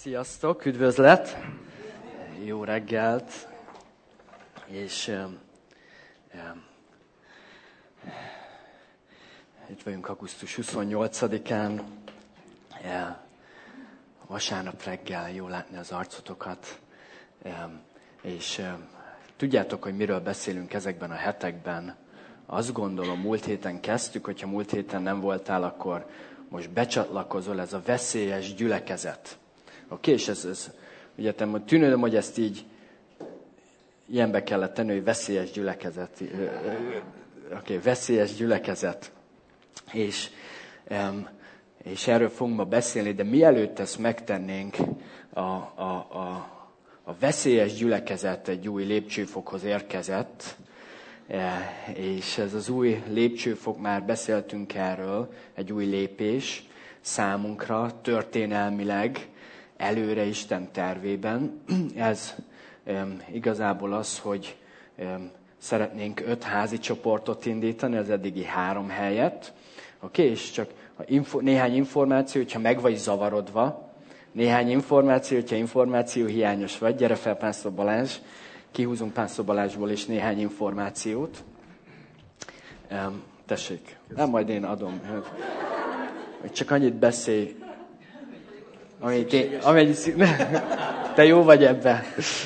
Sziasztok, üdvözlet, jó reggelt, és itt vagyunk augusztus 28-án, vasárnap reggel, jó látni az arcotokat, és tudjátok, hogy miről beszélünk ezekben a hetekben. Azt gondolom, múlt héten kezdtük, hogyha múlt héten nem voltál, akkor most becsatlakozol, ez a veszélyes gyülekezet. Oké, és ez ugye tűnődöm, hogy ezt így ilyenbe kellett tenni, hogy veszélyes gyülekezet. Oké, veszélyes gyülekezet. És erről fogunk ma beszélni, de mielőtt ezt megtennénk, a veszélyes gyülekezet egy új lépcsőfokhoz érkezett, és ez az új lépcsőfok, már beszéltünk erről, egy új lépés számunkra, történelmileg, előre Isten tervében. Ez igazából az, hogy szeretnénk 5 házi csoportot indítani, az eddigi 3 helyett. Oké, és csak néhány információ, hogyha meg vagy zavarodva, néhány információ, hogyha információ hiányos vagy, gyere fel Pásztor Balázs, kihúzunk Pásztor Balázsból is néhány információt. Tessék, nem, majd én adom. Csak annyit beszélj, te jó vagy ebben,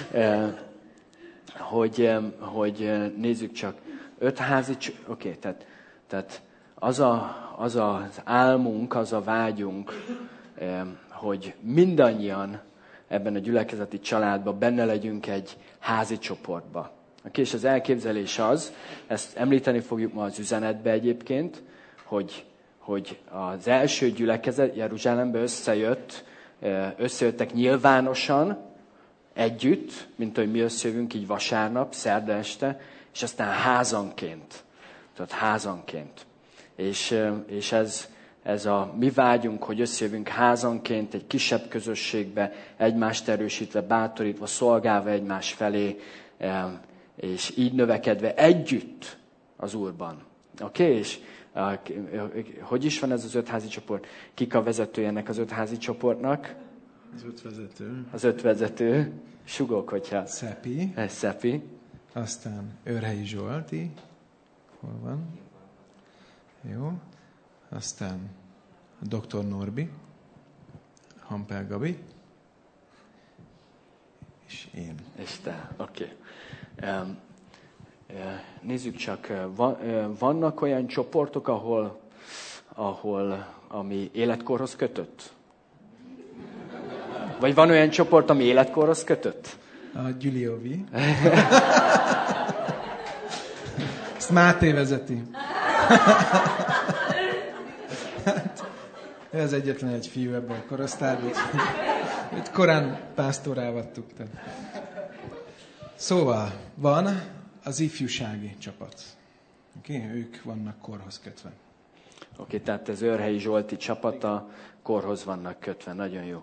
hogy nézzük csak 5 házi, oké, tehát az az álmunk, az a vágyunk, hogy mindannyian ebben a gyülekezeti családban benne legyünk egy házi csoportba. Oké, és az elképzelés az, ezt említeni fogjuk ma az üzenetbe egyébként, hogy az első gyülekezet Jeruzsálembe összejöttek nyilvánosan, együtt, mint ahogy mi összejövünk így vasárnap, szerda este, és aztán házanként. Tehát házanként. És ez a mi vágyunk, hogy összejövünk házanként, egy kisebb közösségbe, egymást erősítve, bátorítva, szolgálva egymás felé, és így növekedve együtt az Úrban. Oké? És hogy is van ez az 5 házi csoport? Kik a vezetője ennek az 5 házi csoportnak? Az 5 vezető. Az 5 vezető. Sugok, hogyha... Szepi. Ez Szepi. Aztán Őrhelyi Zsolti. Hol van? Jó. Aztán a Dr. Norbi. Hampel Gabi. És én. És te, oké. Nézzük csak, vannak olyan csoportok, ami életkorhoz kötött? Vagy van olyan csoport, ami életkorhoz kötött? A Gyuliovi. Ezt Máté vezeti. Ő az egyetlen egy fiú ebben a korosztályban. Itt korán pásztorrá vattuk. Szóval van az ifjúsági csapat. Okay? Ők vannak korhoz kötve. Oké, tehát ez Őrhelyi Zsolti csapata, korhoz vannak kötve. Nagyon jó.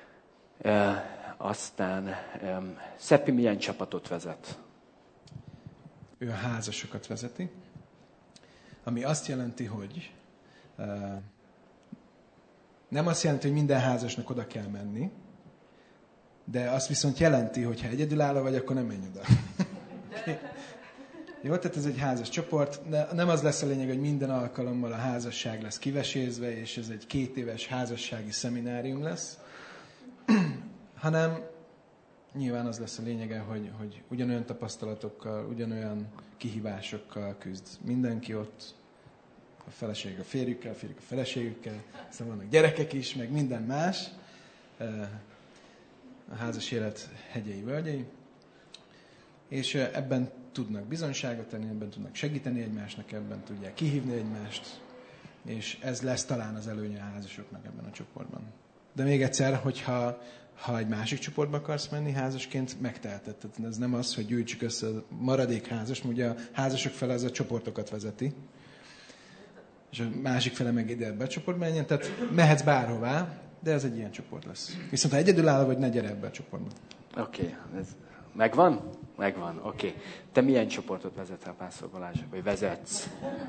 Aztán Szepi milyen csapatot vezet? Ő a házasokat vezeti. Ami azt jelenti, hogy nem azt jelenti, hogy minden házasnak oda kell menni, de azt viszont jelenti, hogy ha egyedülálló vagy, akkor nem menj oda. Jó, tehát ez egy házas csoport, de nem az lesz a lényeg, hogy minden alkalommal a házasság lesz kivesézve, és ez egy 2 éves házassági szeminárium lesz, hanem nyilván az lesz a lényege, hogy ugyanolyan tapasztalatokkal, ugyanolyan kihívásokkal küzd mindenki ott, a feleség a férjükkel, a férjük a feleségükkel, aztán vannak gyerekek is, meg minden más, a házas élet hegyei, völgyei, és ebben tudnak bizonyságot tenni, ebben tudnak segíteni egymásnak, ebben tudják kihívni egymást, és ez lesz talán az előnye a házasoknak ebben a csoportban. De még egyszer, hogyha egy másik csoportba akarsz menni házasként, megteheted. Tehát ez nem az, hogy gyűjtsük össze a maradék házast, mert ugye a házasok fele az a csoportokat vezeti, és a másik fele meg ide ebbe a csoportba menjen, tehát mehetsz bárhová, de ez egy ilyen csoport lesz. Viszont ha egyedülálló vagy, ne gyere ebbe a csoportba. Oké, ez megvan? Megvan, oké. Te milyen csoportot vezetsz, Pásztor Balázs? Vagy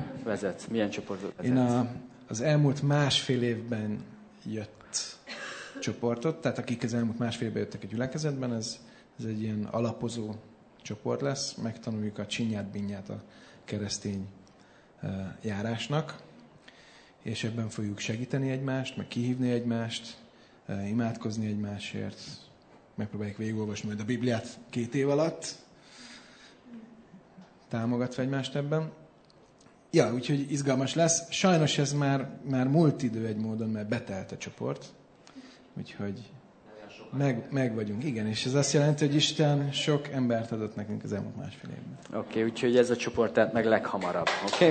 vezetsz? Milyen csoportot vezetsz? Én az elmúlt 1,5 évben jött csoportot, tehát akik az elmúlt másfél évben jöttek a gyülekezetben, ez egy ilyen alapozó csoport lesz, megtanuljuk a csinyát, binyát a keresztény járásnak, és ebben fogjuk segíteni egymást, meg kihívni egymást, imádkozni egymásért, megpróbáljuk végigolvasni majd a Bibliát 2 év alatt, támogatva egymást ebben. Ja, úgyhogy izgalmas lesz. Sajnos ez már múlt idő egy módon, mert betelt a csoport, úgyhogy meg vagyunk. Igen, és ez azt jelenti, hogy Isten sok embert adott nekünk az elmúlt másfél évben. Oké, úgyhogy ez a csoport tehát meg leghamarabb.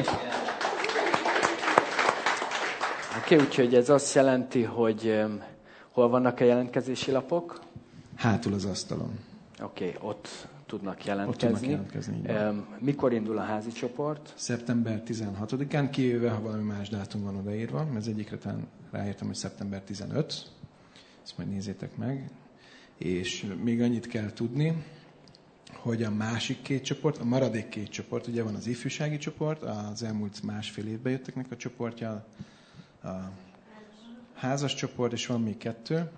Oké, úgyhogy ez azt jelenti, hogy hol vannak a jelentkezési lapok? Hátul az asztalon. Oké, ott tudnak jelentkezni. Mikor indul a házi csoport? Szeptember 16-án, kivéve, ha valami más dátum van odaírva, mert az egyikre talán ráírtam, hogy szeptember 15. Ezt majd nézzétek meg. És még annyit kell tudni, hogy a másik 2 csoport, a maradék 2 csoport, ugye van az ifjúsági csoport, az elmúlt másfél évben jötteknek a csoportja, a házas csoport, és van még 2.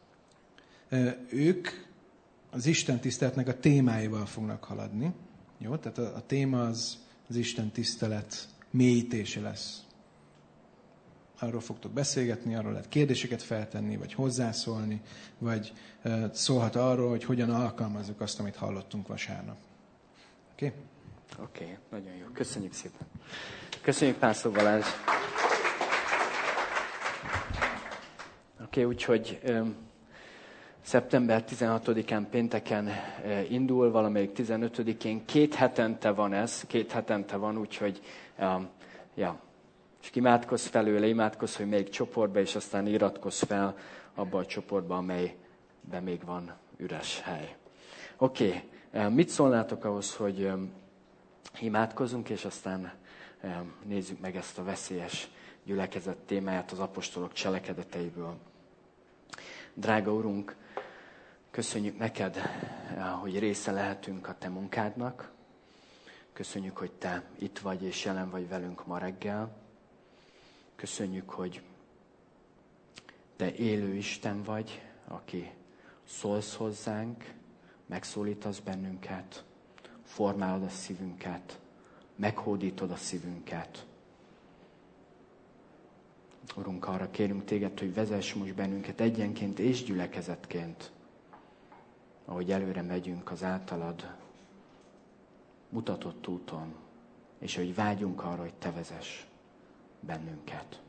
Ők az Isten tiszteletnek a témáival fognak haladni. Jó? Tehát a téma az Isten tisztelet mélyítése lesz. Arról fogtok beszélgetni, arról lehet kérdéseket feltenni, vagy hozzászólni, vagy szólhat arról, hogy hogyan alkalmazzuk azt, amit hallottunk vasárnap. Oké? Oké, nagyon jó. Köszönjük szépen. Köszönjük, Pászló Balázs. Oké, úgyhogy szeptember 16-án pénteken indul, valamelyik 15-én. 2 hetente van ez, 2 hetente van, úgyhogy és imádkozz felőle, imádkozz, hogy melyik csoportba, és aztán iratkozz fel abba a csoportba, amelyben még van üres hely. Oké, mit szólnátok ahhoz, hogy imádkozzunk, és aztán nézzük meg ezt a veszélyes gyülekezet témáját az apostolok cselekedeteiből. Drága Urunk, köszönjük neked, hogy része lehetünk a te munkádnak. Köszönjük, hogy te itt vagy és jelen vagy velünk ma reggel. Köszönjük, hogy te élő Isten vagy, aki szólsz hozzánk, megszólítasz bennünket, formálod a szívünket, meghódítod a szívünket. Urunk, arra kérünk téged, hogy vezess most bennünket egyenként és gyülekezetként, ahogy előre megyünk az általad mutatott úton, és hogy vágyunk arra, hogy te vezess bennünket.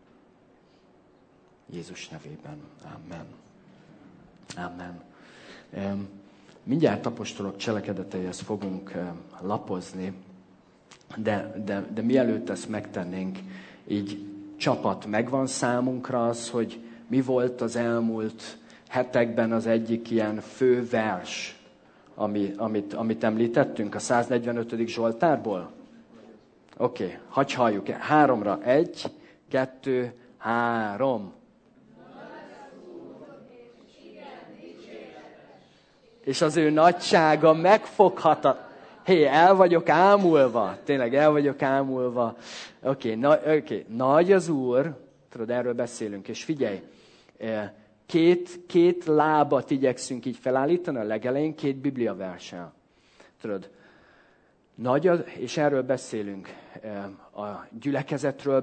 Jézus nevében. Amen. Amen. Mindjárt apostolok cselekedeteihez fogunk lapozni, de mielőtt ezt megtennénk, így csapat megvan számunkra az, hogy mi volt az elmúlt hetekben az egyik ilyen fő vers, amit említettünk a 145. Zsoltárból? Oké, hadd halljuk. 3-ra. 1, 2, 3. És az ő nagysága megfoghatatlan. El vagyok ámulva. Tényleg el vagyok ámulva. Oké. Nagy az Úr. Tudod, erről beszélünk. És figyelj, két lábat igyekszünk így felállítani a legelején, 2 bibliaverssel. Tudod, és erről beszélünk. A gyülekezetről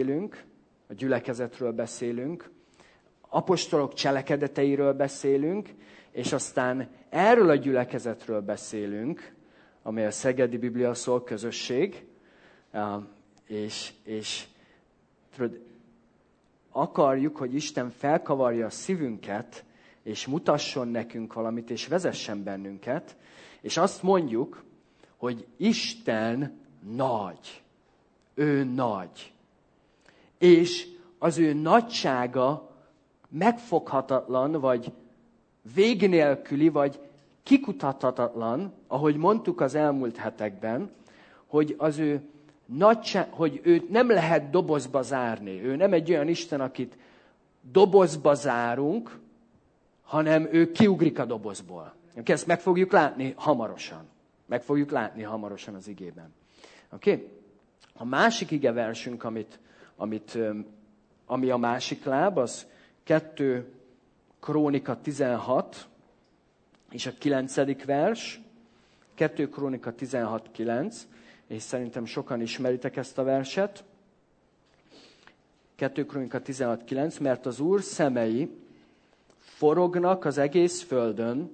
beszélünk, apostolok cselekedeteiről beszélünk, és aztán erről a gyülekezetről beszélünk, amely a Szegedi Biblia Szól közösség, és tudod, akarjuk, hogy Isten felkavarja a szívünket, és mutasson nekünk valamit, és vezessen bennünket, és azt mondjuk, hogy Isten nagy. Ő nagy. És az ő nagysága megfoghatatlan, vagy vég nélküli, vagy kikutathatatlan, ahogy mondtuk az elmúlt hetekben, hogy az ő nagyság, hogy őt nem lehet dobozba zárni. Ő nem egy olyan Isten, akit dobozba zárunk, hanem ő kiugrik a dobozból. Ezt meg fogjuk látni hamarosan. Meg fogjuk látni hamarosan az igében. Oké? A másik igeversünk, ami a másik láb, az 2 Krónika 16, és a 9. vers. 2 Krónika 16:9, és szerintem sokan ismeritek ezt a verset. 2 Krónika 16:9, mert az Úr szemei forognak az egész földön,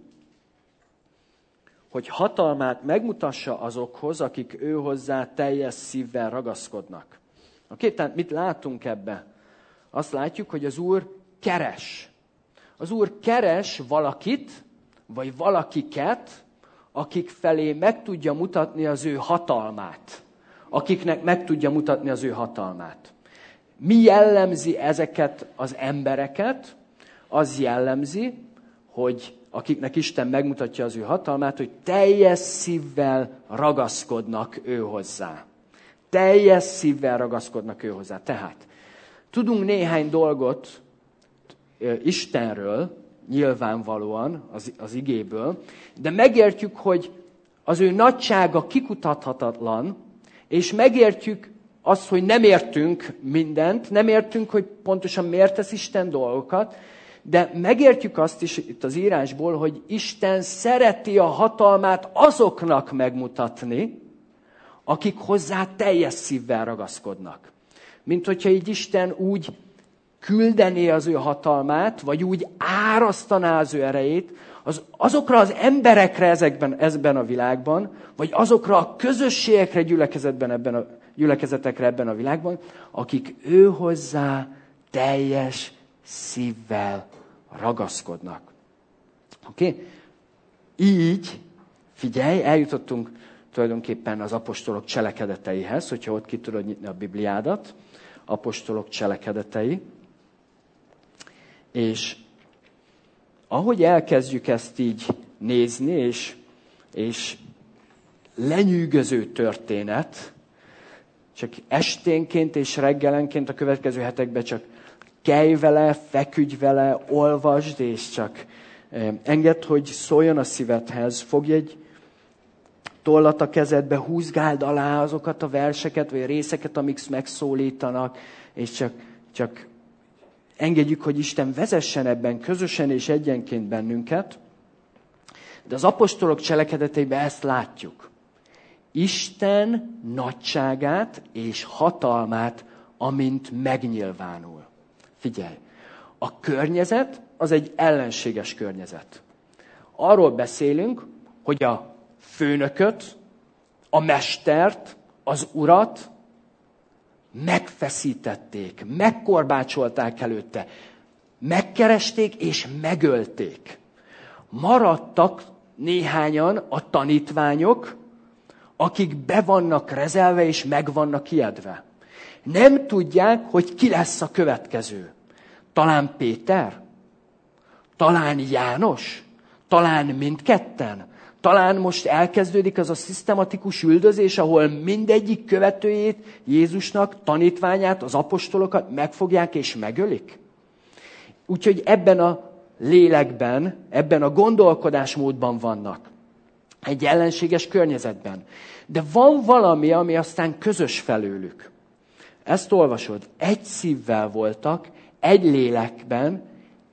hogy hatalmát megmutassa azokhoz, akik ő hozzá teljes szívvel ragaszkodnak. Oké, tehát mit látunk ebbe? Azt látjuk, hogy az Úr keres. Az Úr keres valakit, vagy valakiket, akik felé meg tudja mutatni az ő hatalmát. Akiknek meg tudja mutatni az ő hatalmát. Mi jellemzi ezeket az embereket? Az jellemzi, hogy akiknek Isten megmutatja az ő hatalmát, hogy teljes szívvel ragaszkodnak ő hozzá. Teljes szívvel ragaszkodnak ő hozzá. Tehát tudunk néhány dolgot Istenről, nyilvánvalóan az igéből, de megértjük, hogy az ő nagysága kikutathatatlan, és megértjük azt, hogy nem értünk mindent, nem értünk, hogy pontosan miért tesz Isten dolgokat, de megértjük azt is itt az írásból, hogy Isten szereti a hatalmát azoknak megmutatni, akik hozzá teljes szívvel ragaszkodnak. Mint hogyha így Isten úgy küldené az ő hatalmát, vagy úgy árasztaná az ő erejét, azokra az emberekre ezekben a világban, vagy azokra a közösségekre, gyülekezetekre ebben a világban, akik ő hozzá teljes szívvel ragaszkodnak. Oké? Így, figyelj, eljutottunk tulajdonképpen az apostolok cselekedeteihez, hogyha ott ki tudod nyitni a Bibliádat, apostolok cselekedetei. És ahogy elkezdjük ezt így nézni, és lenyűgöző történet, csak esténként és reggelenként a következő hetekben csak kelj vele, feküdj vele, olvasd, és csak engedd, hogy szóljon a szívedhez. Fogj egy tollat a kezedbe, húzgáld alá azokat a verseket, vagy a részeket, amik megszólítanak, és csak engedjük, hogy Isten vezessen ebben közösen és egyenként bennünket. De az apostolok cselekedeteiben ezt látjuk. Isten nagyságát és hatalmát, amint megnyilvánul. Figyelj, a környezet az egy ellenséges környezet. Arról beszélünk, hogy a főnököt, a mestert, az urat megfeszítették, megkorbácsolták előtte, megkeresték és megölték. Maradtak néhányan a tanítványok, akik be vannak rezelve és meg vannak ijedve. Nem tudják, hogy ki lesz a következő. Talán Péter? Talán János? Talán mindketten? Talán most elkezdődik az a szisztematikus üldözés, ahol mindegyik követőjét, Jézusnak, tanítványát, az apostolokat megfogják és megölik? Úgyhogy ebben a lélekben, ebben a gondolkodásmódban vannak. Egy ellenséges környezetben. De van valami, ami aztán közös felőlük. Ezt olvasod, egy szívvel voltak, egy lélekben,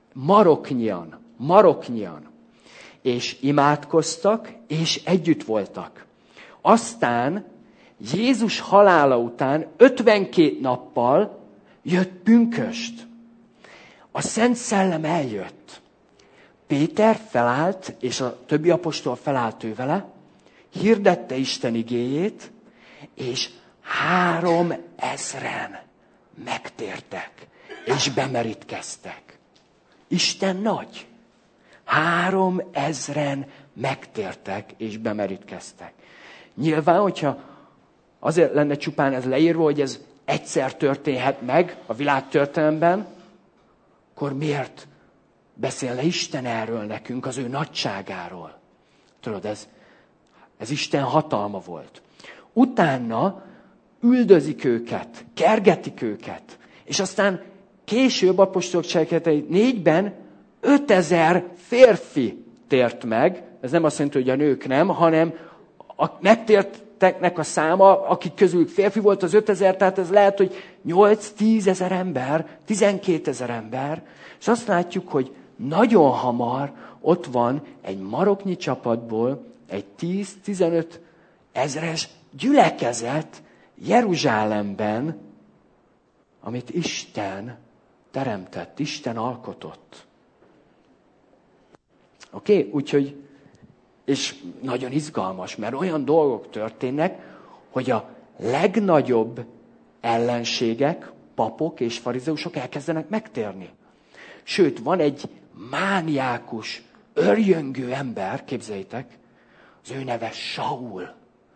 maroknyian. És imádkoztak, és együtt voltak. Aztán Jézus halála után 52 nappal jött pünkösd. A Szent Szellem eljött. Péter felállt, és a többi apostol felállt ő vele, hirdette Isten igéjét, és 3000-en megtértek, és bemerítkeztek. Isten nagy. 3000-en megtértek, és bemerítkeztek. Nyilván, hogyha azért lenne csupán ez leírva, hogy ez egyszer történhet meg a világtörténelemben, akkor miért beszélne Isten erről nekünk, az ő nagyságáról? Tudod, ez Isten hatalma volt. Utána üldözik őket, kergetik őket, és aztán később apostolok cselekedetei 4-ben 5000 férfi tért meg. Ez nem azt jelenti, hogy a nők nem, hanem a megtérteknek a száma, akik közülük férfi volt, az 5000, tehát ez lehet, hogy 8-10 ezer ember, 12 000 ember, és azt látjuk, hogy nagyon hamar ott van egy maroknyi csapatból egy 10-15 ezres gyülekezet Jeruzsálemben, amit Isten teremtett, Isten alkotott. Oké? Úgyhogy, és nagyon izgalmas, mert olyan dolgok történnek, hogy a legnagyobb ellenségek, papok és farizeusok elkezdenek megtérni. Sőt, van egy mániákus, örjöngő ember, képzeljétek, az ő neve Saul,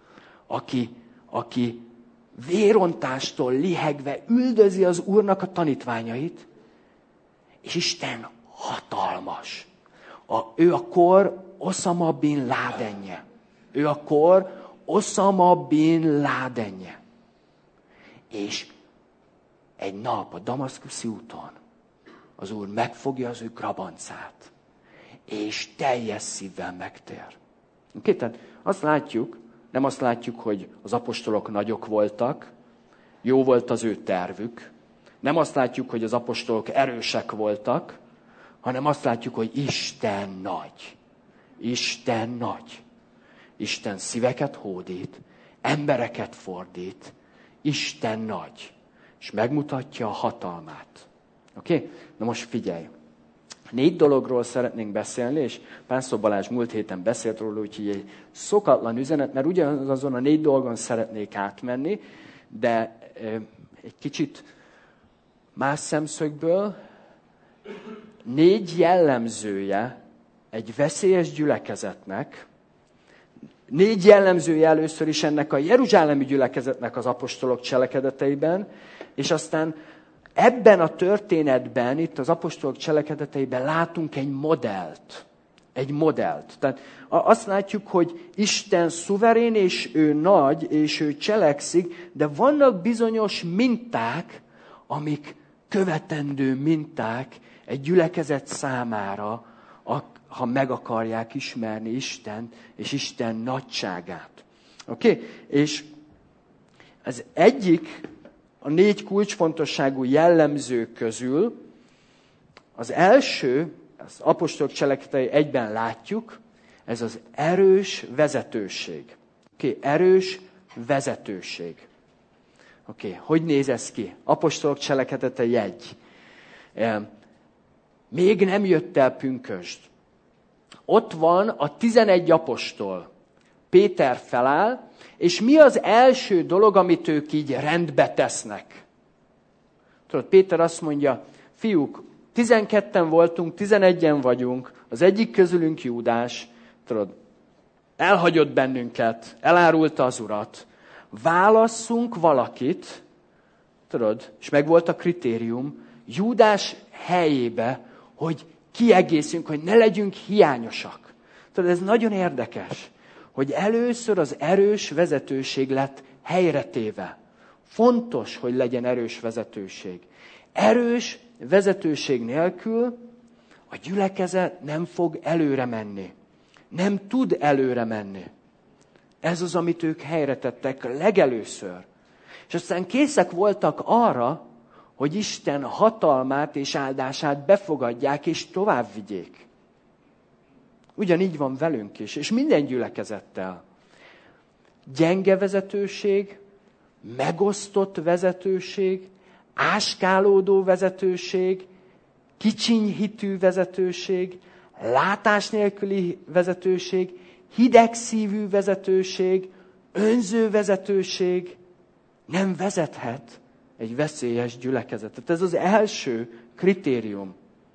aki vérontástól lihegve üldözi az Úrnak a tanítványait, és Isten hatalmas. Ő a kor Oszama bin Ládenje. Ő a kor Oszama bin Ládenje. És egy nap a Damaszkuszi úton az Úr megfogja az ő grabancát, és teljes szívvel megtér. Oké, tehát azt látjuk, nem azt látjuk, hogy az apostolok nagyok voltak, jó volt az ő tervük, nem azt látjuk, hogy az apostolok erősek voltak, hanem azt látjuk, hogy Isten nagy. Isten nagy. Isten szíveket hódít, embereket fordít. Isten nagy. És megmutatja a hatalmát. Oké? Na most figyelj. 4 dologról szeretnénk beszélni, és Pánszor Balázs múlt héten beszélt róla, úgyhogy egy szokatlan üzenet, mert ugyanazon a 4 dolgon szeretnék átmenni, de egy kicsit más szemszögből. 4 jellemzője egy veszélyes gyülekezetnek, 4 jellemzője először is ennek a jeruzsálemi gyülekezetnek az apostolok cselekedeteiben, és aztán ebben a történetben, itt az apostolok cselekedeteiben látunk egy modellt. Egy modellt. Tehát azt látjuk, hogy Isten szuverén, és ő nagy, és ő cselekszik, de vannak bizonyos minták, amik követendő minták egy gyülekezet számára, ha meg akarják ismerni Istent, és Isten nagyságát. Oké? És ez egyik, a 4 kulcsfontosságú jellemző közül, az első, az apostolok cselekedetei 1-ben látjuk, ez az erős vezetőség. Oké, erős vezetőség. Oké, hogy néz ez ki? Apostolok cselekedetei 1. Még nem jött el pünkösd. Ott van a 11 apostol. Péter feláll, és mi az első dolog, amit ők így rendbe tesznek? Tudod, Péter azt mondja, fiúk, 12-en voltunk, 11-en vagyunk, az egyik közülünk Júdás, tudod, elhagyott bennünket, elárulta az Urat, válasszunk valakit, tudod, és meg volt a kritérium, Júdás helyébe, hogy kiegészünk, hogy ne legyünk hiányosak. Tudod, ez nagyon érdekes, hogy először az erős vezetőség lett helyretéve. Fontos, hogy legyen erős vezetőség. Erős vezetőség nélkül a gyülekezet nem fog előre menni. Nem tud előre menni. Ez az, amit ők helyre tettek legelőször. És aztán készek voltak arra, hogy Isten hatalmát és áldását befogadják és tovább vigyék. Ugyanígy van velünk is, és minden gyülekezettel. Gyenge vezetőség, megosztott vezetőség, áskálódó vezetőség, kicsinyhitű vezetőség, látás nélküli vezetőség, hidegszívű vezetőség, önző vezetőség nem vezethet egy veszélyes gyülekezetet. Ez az első kritérium.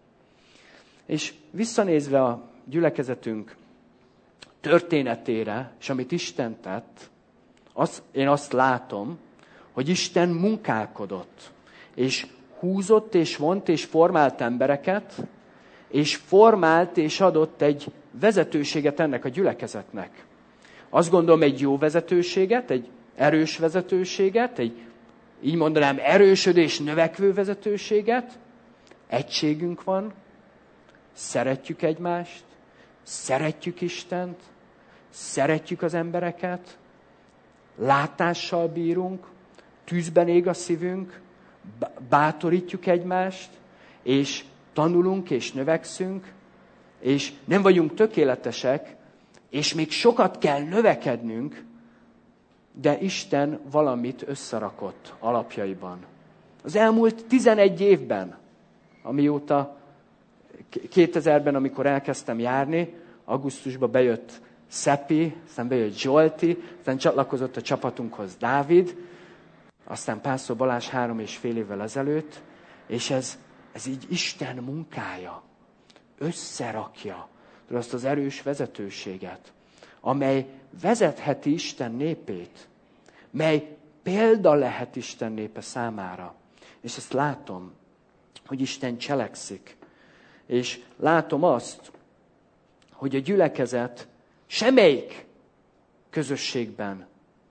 És visszanézve a gyülekezetünk történetére, és amit Isten tett, én azt látom, hogy Isten munkálkodott, és húzott, és vont, és formált embereket, és formált, és adott egy vezetőséget ennek a gyülekezetnek. Azt gondolom, egy jó vezetőséget, egy erős vezetőséget, egy, így mondanám, erősödő és növekvő vezetőséget. Egységünk van, szeretjük egymást, szeretjük Istent, szeretjük az embereket, látással bírunk, tűzben ég a szívünk, bátorítjuk egymást, és tanulunk és növekszünk, és nem vagyunk tökéletesek, és még sokat kell növekednünk, de Isten valamit összerakott alapjaiban. Az elmúlt 11 évben, amióta 2000-ben, amikor elkezdtem járni, augusztusban bejött Szepi, aztán bejött Zsolti, aztán csatlakozott a csapatunkhoz Dávid, aztán Pásztor Balázs 3,5 évvel ezelőtt, és ez így Isten munkája. Összerakja azt az erős vezetőséget, amely vezetheti Isten népét, mely példa lehet Isten népe számára. És ezt látom, hogy Isten cselekszik. És látom azt, hogy a gyülekezet semmelyik közösségben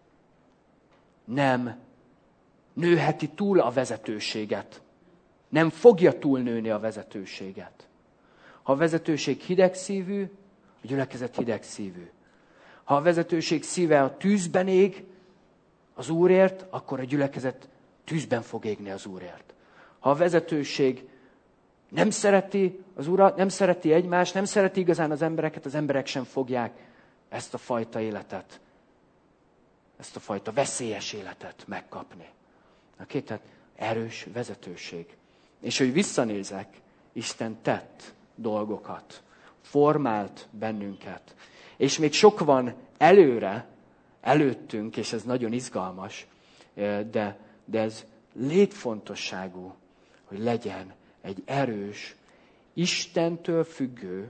nem nőheti túl a vezetőséget. Nem fogja túlnőni a vezetőséget. Ha a vezetőség hidegszívű, a gyülekezet hidegszívű. Ha a vezetőség szíve a tűzben ég az Úrért, akkor a gyülekezet tűzben fog égni az Úrért. Ha a vezetőség nem szereti az Urat, nem szereti egymást, nem szereti igazán az emberek sem fogják ezt a fajta életet, ezt a fajta veszélyes életet megkapni. Tehát erős vezetőség. És hogy visszanézek, Isten tett dolgokat, formált bennünket. És még sok van előttünk, és ez nagyon izgalmas, de ez létfontosságú, hogy legyen egy erős, Istentől függő,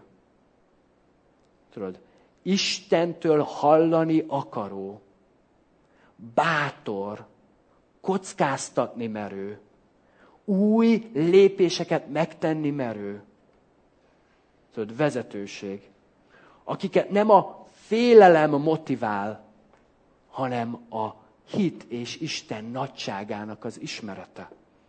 Istentől hallani akaró, bátor, kockáztatni merő, új lépéseket megtenni merő, vezetőség, akiket nem a félelem motivál, hanem a hit és Isten nagyságának az ismerete.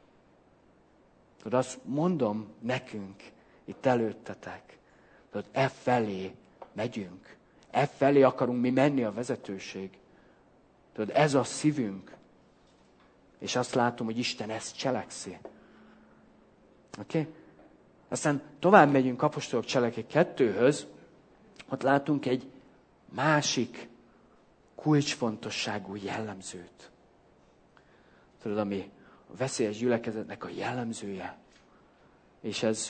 Azt mondom nekünk, itt előttetek, e felé megyünk, e felé akarunk mi menni a vezetőség. Ez a szívünk. És azt látom, hogy Isten ezt cselekszi. Oké? Aztán tovább megyünk Apostolok Cselekedetei 2-höz, ott látunk egy másik kulcsfontosságú jellemzőt. Ami a veszélyes gyülekezetnek a jellemzője. És ez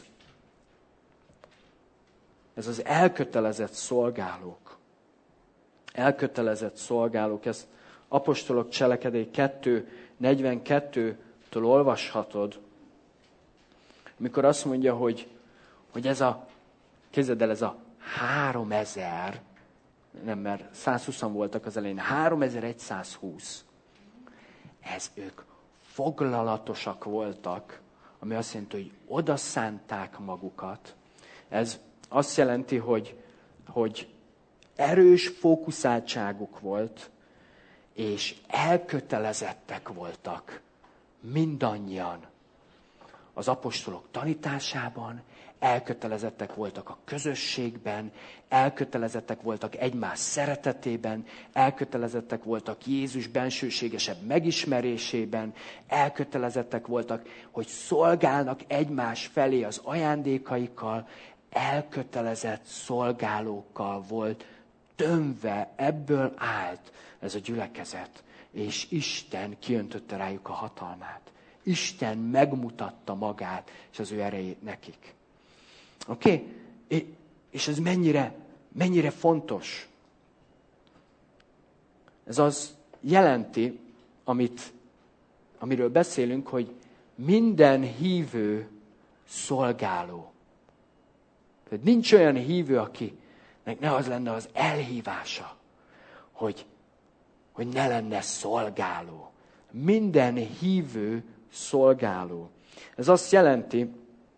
az elkötelezett szolgálók. Elkötelezett szolgálók. Ezt Apostolok Cselekedetei 2:42-től olvashatod. Amikor azt mondja, hogy képzeld el, ez a 3000, nem, mert 120 voltak az elején, 3120. Ez ők foglalatosak voltak, ami azt jelenti, hogy odaszánták magukat. Ez azt jelenti, hogy erős fókuszáltságuk volt, és elkötelezettek voltak mindannyian az apostolok tanításában, elkötelezettek voltak a közösségben, elkötelezettek voltak egymás szeretetében, elkötelezettek voltak Jézus bensőségesebb megismerésében, elkötelezettek voltak, hogy szolgálnak egymás felé az ajándékaikkal, elkötelezett szolgálókkal volt tömve, ebből állt ez a gyülekezet, és Isten kiöntötte rájuk a hatalmát. Isten megmutatta magát, és az ő erejét nekik. Oké? És ez mennyire fontos? Ez az jelenti, amiről beszélünk, hogy minden hívő szolgáló. Tehát nincs olyan hívő, akinek ne az lenne az elhívása, hogy ne lenne szolgáló. Minden hívő szolgáló. Ez azt jelenti,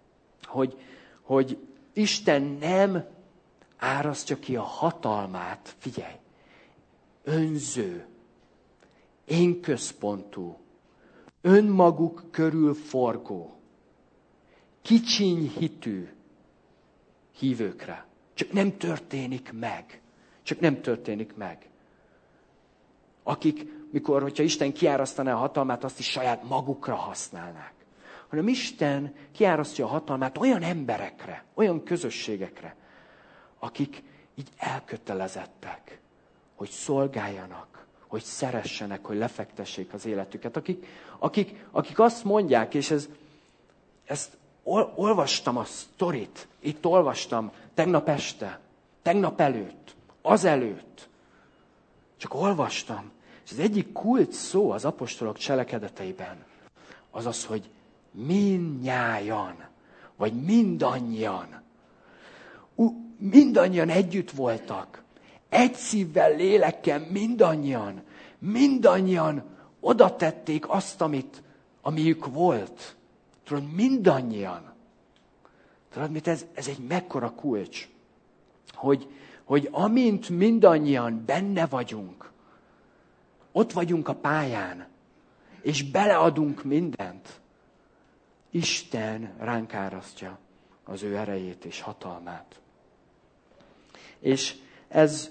hogy Isten nem árasztja ki a hatalmát, figyelj, önző, énközpontú, önmaguk körül forgó, kicsiny hitű hívőkre. Csak nem történik meg. Akik, hogyha Isten kiárasztaná a hatalmát, azt is saját magukra használnák. hanem Isten kiárasztja a hatalmát olyan emberekre, olyan közösségekre, akik így elkötelezettek, hogy szolgáljanak, hogy szeressenek, hogy lefektessék az életüket. Akik azt mondják, és ezt olvastam a sztorit, itt olvastam tegnap este, tegnap előtt, azelőtt. Csak olvastam. És az egyik kulcs szó az apostolok cselekedeteiben az az, hogy mindnyájan, vagy mindannyian. Mindannyian együtt voltak. Egy szívvel, lélekkel mindannyian oda tették azt, amiük volt. Tudod, mindannyian. Tudod, mit ez egy mekkora kulcs? Hogy amint mindannyian benne vagyunk, ott vagyunk a pályán, és beleadunk mindent, Isten ránk árasztja az ő erejét és hatalmát. És ez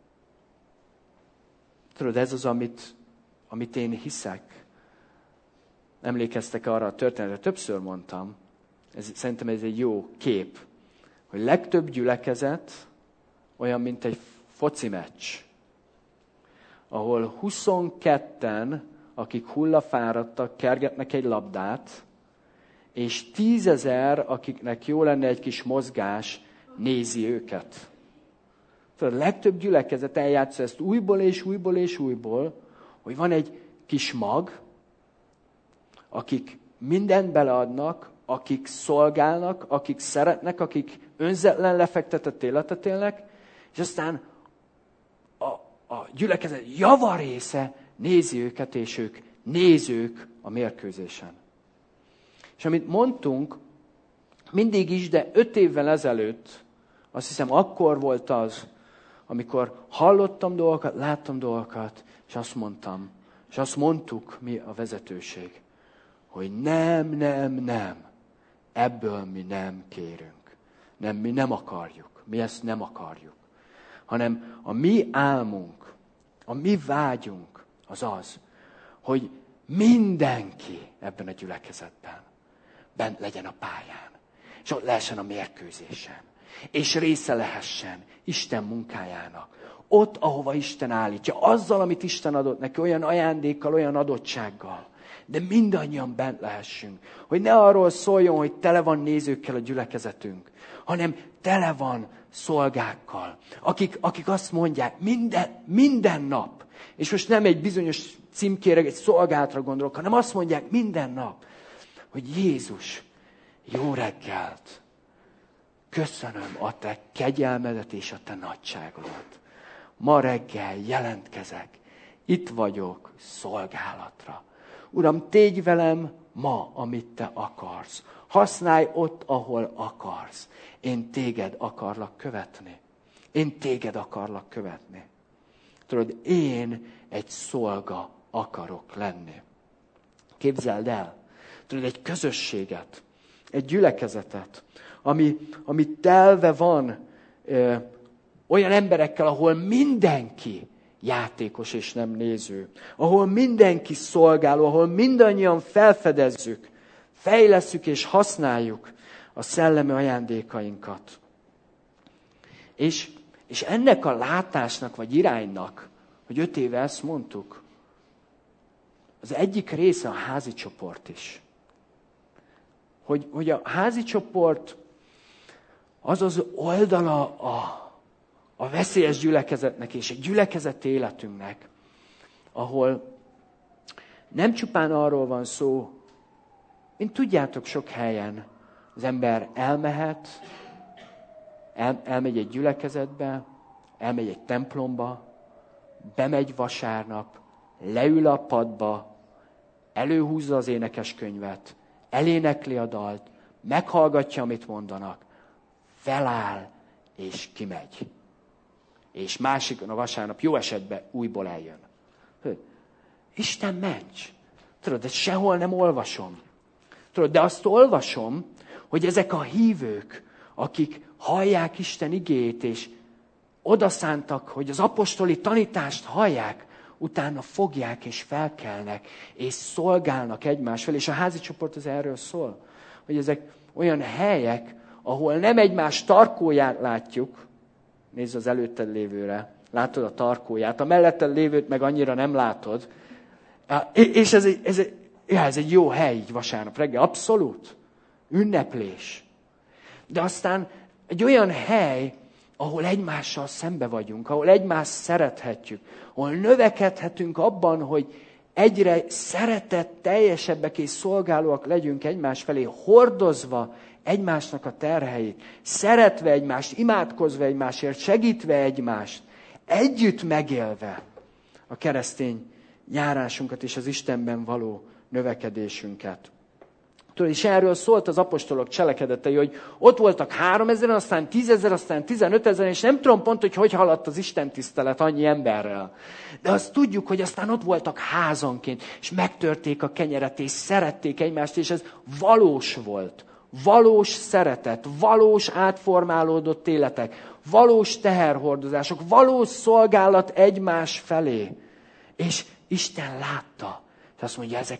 az, amit én hiszek. Emlékeztek arra a történetre, többször mondtam, szerintem ez egy jó kép, hogy legtöbb gyülekezet olyan, mint egy foci meccs, ahol 22-en, akik hullafáradtak, kergetnek egy labdát, és 10 000, akiknek jó lenne egy kis mozgás, nézi őket. A legtöbb gyülekezet eljátsza ezt újból és újból és újból, hogy van egy kis mag, akik mindent beleadnak, akik szolgálnak, akik szeretnek, akik önzetlen lefektetett életet élnek, és aztán a gyülekezet javarésze nézi őket, és ők nézők a mérkőzésen. És amit mondtunk, mindig is, de 5 évvel ezelőtt, azt hiszem akkor volt az, amikor hallottam dolgokat, láttam dolgokat, és azt mondtuk mi a vezetőség, hogy nem, ebből mi nem kérünk. Nem, mi nem akarjuk. Mi ezt nem akarjuk. Hanem a mi álmunk, a mi vágyunk az, hogy mindenki ebben a gyülekezetben bent legyen a pályán. És ott lehessen a mérkőzésen. És része lehessen Isten munkájának. Ott, ahova Isten állítja. Azzal, amit Isten adott neki, olyan ajándékkal, olyan adottsággal. De mindannyian bent lehessünk. Hogy ne arról szóljon, hogy tele van nézőkkel a gyülekezetünk, hanem tele van szolgákkal, akik azt mondják minden nap, és most nem egy bizonyos címkére, egy szolgálatra gondolok, hanem azt mondják minden nap, hogy Jézus, jó reggelt, köszönöm a te kegyelmedet és a te nagyságodat. Ma reggel jelentkezek, itt vagyok szolgálatra. Uram, tégy velem ma, amit te akarsz. Használj ott, ahol akarsz. Én téged akarlak követni. Tudod, én egy szolga akarok lenni. Képzeld el, tudod, egy közösséget, egy gyülekezetet, ami telve van olyan emberekkel, ahol mindenki játékos és nem néző, ahol mindenki szolgáló, ahol mindannyian felfedezzük, fejlesszük és használjuk a szellemi ajándékainkat. És ennek a látásnak, vagy iránynak, hogy 5 éve ezt mondtuk, az egyik része a házi csoport is. Hogy a házi csoport az az oldala a veszélyes gyülekezetnek és a gyülekezet életünknek, ahol nem csupán arról van szó, mint tudjátok, sok helyen az ember elmehet, elmegy egy gyülekezetbe, elmegy egy templomba, bemegy vasárnap, leül a padba, előhúzza az énekeskönyvet, elénekli a dalt, meghallgatja, amit mondanak, feláll és kimegy. És másikon a vasárnap jó esetben újból eljön. Isten ments! Tudod, de sehol nem olvasom. Tudod, de azt olvasom, hogy ezek a hívők, akik hallják Isten igéjét, és odaszántak, hogy az apostoli tanítást hallják, utána fogják és felkelnek, és szolgálnak egymás felé. És a házi csoport az erről szól, hogy ezek olyan helyek, ahol nem egymás tarkóját látjuk, nézz az előtted lévőre, látod a tarkóját, a melletted lévőt meg annyira nem látod, és ez egy jó hely így vasárnap reggel, abszolút, ünneplés. De aztán egy olyan hely, ahol egymással szembe vagyunk, ahol egymást szerethetjük, ahol növekedhetünk abban, hogy egyre szeretetteljesebbek és szolgálóak legyünk egymás felé, hordozva egymásnak a terheit, szeretve egymást, imádkozva egymásért, segítve egymást, együtt megélve a keresztény járásunkat és az Istenben való növekedésünket. Tudod, és erről szólt az apostolok cselekedetei, hogy ott voltak 3000, aztán 10 000, aztán 15 000, és nem tudom pont, hogy haladt az Isten tisztelet annyi emberrel. De azt tudjuk, hogy aztán ott voltak házanként, és megtörték a kenyeret, és szerették egymást, és ez valós volt. Valós szeretet, valós átformálódott életek, valós teherhordozások, valós szolgálat egymás felé. És Isten látta, és azt mondja, ezek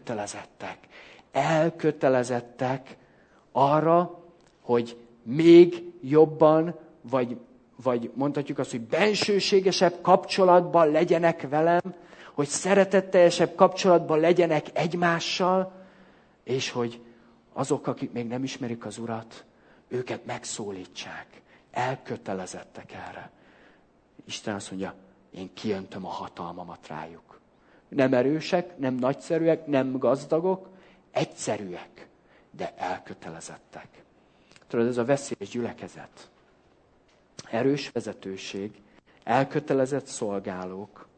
elkötelezettek arra, hogy még jobban, vagy mondhatjuk azt, hogy bensőségesebb kapcsolatban legyenek velem, hogy szeretetteljesebb kapcsolatban legyenek egymással, és hogy azok, akik még nem ismerik az Urat, őket megszólítsák. Elkötelezettek erre. Isten azt mondja, én kiöntöm a hatalmamat rájuk. Nem erősek, nem nagyszerűek, nem gazdagok, egyszerűek, de elkötelezettek. Tudod, ez a veszélyes gyülekezet. Erős vezetőség, elkötelezett szolgálók.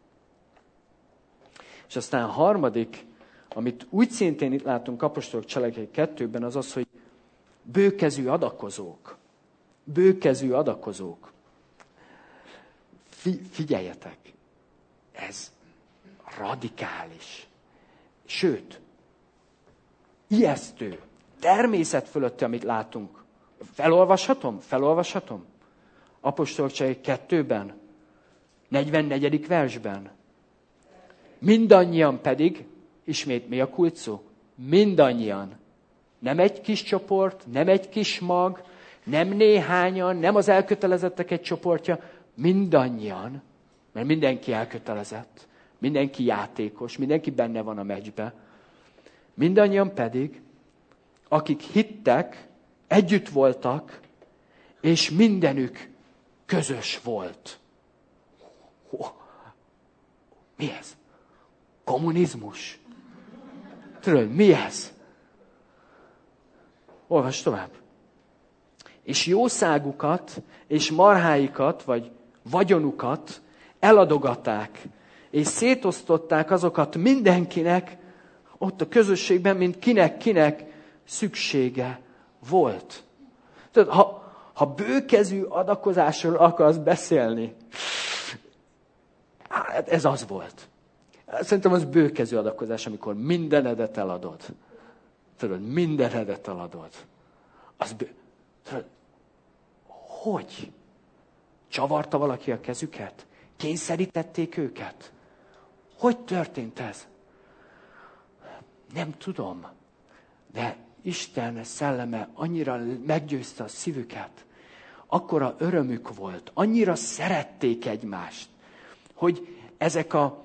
És aztán a harmadik, amit úgy szintén itt látunk apostolok cselekedetei 2-ben, az az, hogy bőkezű adakozók. Bőkezű adakozók. Figyeljetek, ez radikális. Sőt, ijesztő, természet fölötti, amit látunk. Felolvashatom? Apostolok cselekedetei 2-ben, 44. versben. Mindannyian pedig, ismét mi a kulcs szó? Mindannyian. Nem egy kis csoport, nem egy kis mag, nem néhányan, nem az elkötelezettek egy csoportja, mindannyian, mert mindenki elkötelezett, mindenki játékos, mindenki benne van a meccsbe. Mindannyian pedig, akik hittek, együtt voltak, és mindenük közös volt. Mi ez? Kommunizmus. Tudod, mi ez? Olvasd tovább. És jószágukat, és marháikat, vagy vagyonukat eladogatták, és szétosztották azokat mindenkinek, ott a közösségben, mint kinek szüksége volt. Tudod, ha bőkezű adakozásról akarsz beszélni, hát ez az volt. Szerintem az bőkezű adakozás, amikor mindenedet eladod. Tudod, mindenedet eladod. Tudod, hogy? Csavarta valaki a kezüket? Kényszerítették őket? Hogy történt ez? Nem tudom, de Isten szelleme annyira meggyőzte a szívüket, akkora örömük volt, annyira szerették egymást, hogy ezek a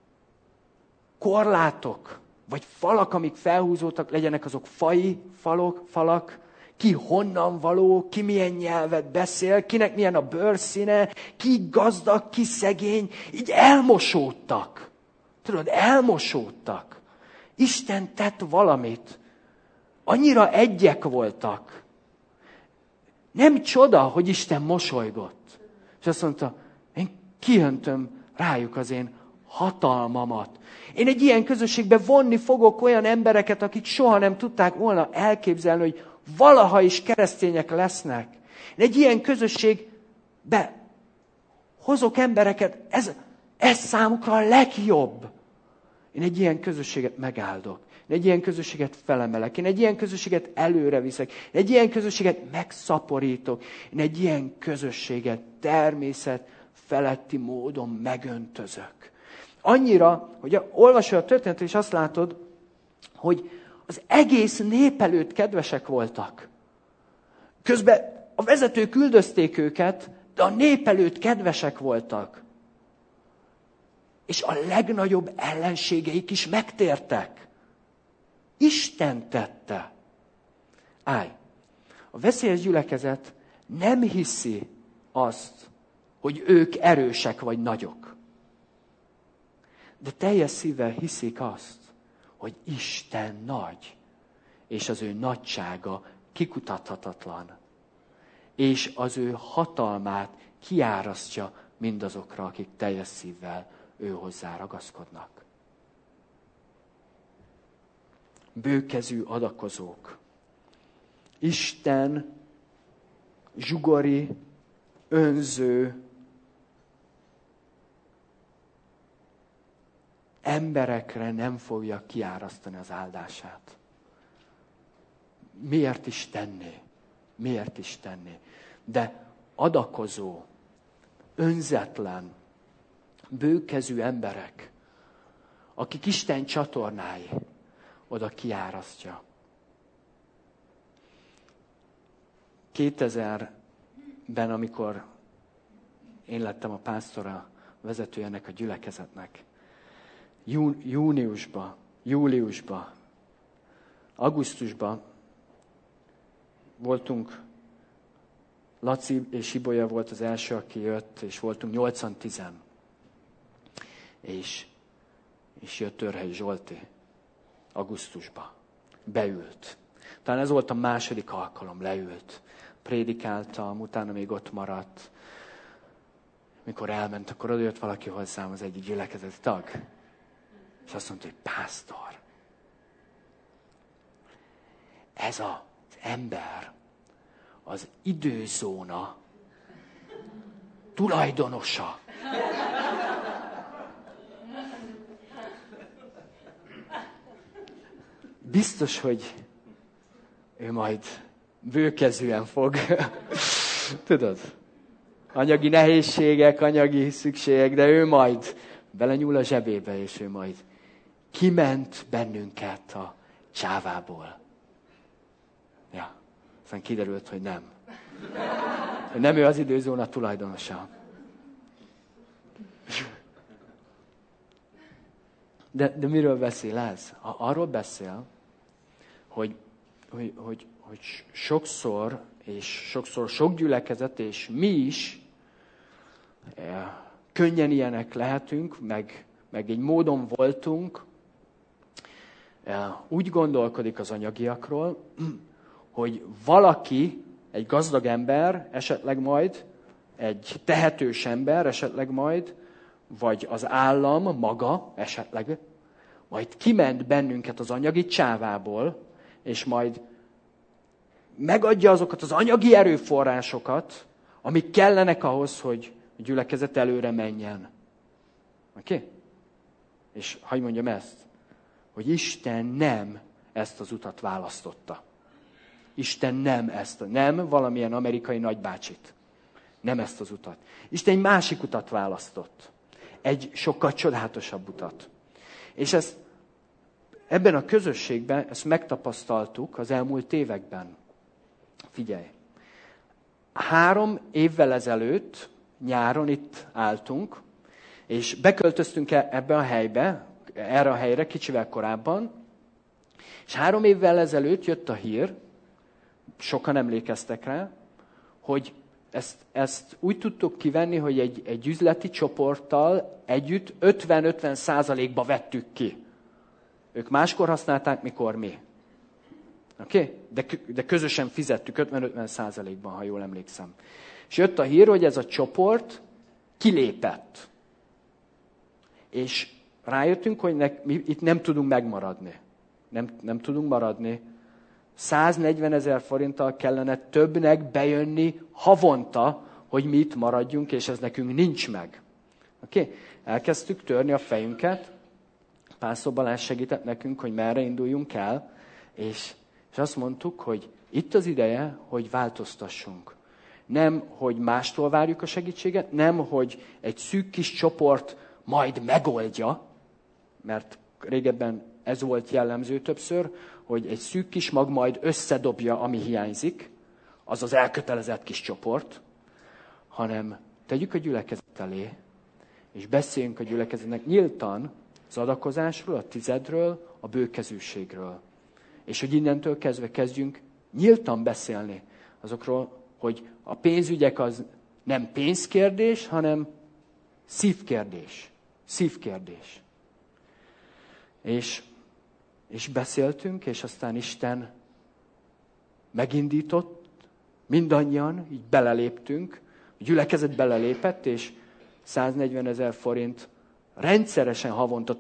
korlátok, vagy falak, amik felhúzódtak, legyenek azok falak, ki honnan való, ki milyen nyelvet beszél, kinek milyen a bőrszíne, ki gazdag, ki szegény, így elmosódtak. Tudod, elmosódtak. Isten tett valamit. Annyira egyek voltak. Nem csoda, hogy Isten mosolygott. És azt mondta, én kiöntöm rájuk az én hatalmamat. Én egy ilyen közösségbe vonni fogok olyan embereket, akik soha nem tudták volna elképzelni, hogy valaha is keresztények lesznek. Én egy ilyen közösségbe hozok embereket, ez számukra a legjobb. Én egy ilyen közösséget megáldok. Én egy ilyen közösséget felemelek. Én egy ilyen közösséget előre viszek. Én egy ilyen közösséget megszaporítok. Én egy ilyen közösséget természet feletti módon megöntözök. Annyira, hogy olvasol a történetet, és azt látod, hogy az egész nép előtt kedvesek voltak. Közben a vezetők üldözték őket, de a nép előtt kedvesek voltak. És a legnagyobb ellenségeik is megtértek. Isten tette. A veszélyes gyülekezet nem hiszi azt, hogy ők erősek vagy nagyok. De teljes szívvel hiszik azt, hogy Isten nagy, és az ő nagysága kikutathatatlan. És az ő hatalmát kiárasztja mindazokra, akik teljes szívvel ő hozzá ragaszkodnak. Bőkezű adakozók. Isten zsugori, önző emberekre nem fogja kiárasztani az áldását. Miért is tenné? Miért is tenné? De adakozó, önzetlen, bőkezű emberek, akik Isten csatornái, oda kiárasztja. 2000-ben, amikor én lettem a pásztora, vezetője ennek a gyülekezetnek, júliusban, augusztusban voltunk, Laci és Ibolya volt az első, aki jött, és voltunk 8-10. És jött Törhelyi Zsolti augusztusban. Beült. Talán ez volt a második alkalom, leült. Prédikáltam, utána még ott maradt. Mikor elment, akkor odajött valaki hozzám, az egyik gyülekezeti tag. És azt mondta, hogy pásztor, ez az ember az időzóna tulajdonosa. Biztos, hogy ő majd bőkezűen fog. Tudod, anyagi nehézségek, anyagi szükségek, de ő majd belenyúl a zsebébe, és ő majd kiment bennünket a csávából. Ja, aztán kiderült, hogy nem. Hogy nem ő az időzóna tulajdonosa. De miről beszél ez? Arról beszél, hogy sokszor sok gyülekezet, és mi is könnyen ilyenek lehetünk, meg egy módon voltunk, úgy gondolkodik az anyagiakról, hogy valaki, egy gazdag ember, esetleg majd, egy tehetős ember, esetleg majd, vagy az állam maga, esetleg, majd kiment bennünket az anyagi csávából, és majd megadja azokat az anyagi erőforrásokat, amik kellenek ahhoz, hogy a gyülekezet előre menjen. Oké? És hadd mondjam ezt, hogy Isten nem ezt az utat választotta. Isten nem valamilyen amerikai nagybácsit. Nem ezt az utat. Isten egy másik utat választott. Egy sokkal csodálatosabb utat. És ebben a közösségben ezt megtapasztaltuk az elmúlt években. Figyelj! 3 évvel ezelőtt, nyáron itt álltunk, és beköltöztünk ebbe a helybe, erre a helyre kicsivel korábban, és 3 évvel ezelőtt jött a hír, sokan emlékeztek rá, hogy ezt úgy tudtuk kivenni, hogy egy üzleti csoporttal együtt 50-50%-ba vettük ki. Ők máskor használták, mikor mi. Oké? De közösen fizettük 50-50%-ban, ha jól emlékszem. És jött a hír, hogy ez a csoport kilépett. És rájöttünk, hogy mi itt nem tudunk megmaradni. Nem tudunk maradni. 140 000 forinttal kellene többnek bejönni havonta, hogy mi itt maradjunk, és ez nekünk nincs meg. Oké? Elkezdtük törni a fejünket. Pásztor Balázs segített nekünk, hogy merre induljunk el, és azt mondtuk, hogy itt az ideje, hogy változtassunk. Nem, hogy mástól várjuk a segítséget, nem, hogy egy szűk kis csoport majd megoldja, mert régebben ez volt jellemző többször, hogy egy szűk kis mag majd összedobja, ami hiányzik, az az elkötelezett kis csoport, hanem tegyük a gyülekezet elé, és beszéljünk a gyülekezetnek nyíltan az adakozásról, a tizedről, a bőkezűségről. És hogy innentől kezdve kezdjünk nyíltan beszélni azokról, hogy a pénzügyek az nem pénzkérdés, hanem szívkérdés. Szívkérdés. És beszéltünk, és aztán Isten megindított, mindannyian így beleléptünk, a gyülekezet belelépett, és 140 000 forint rendszeresen havonta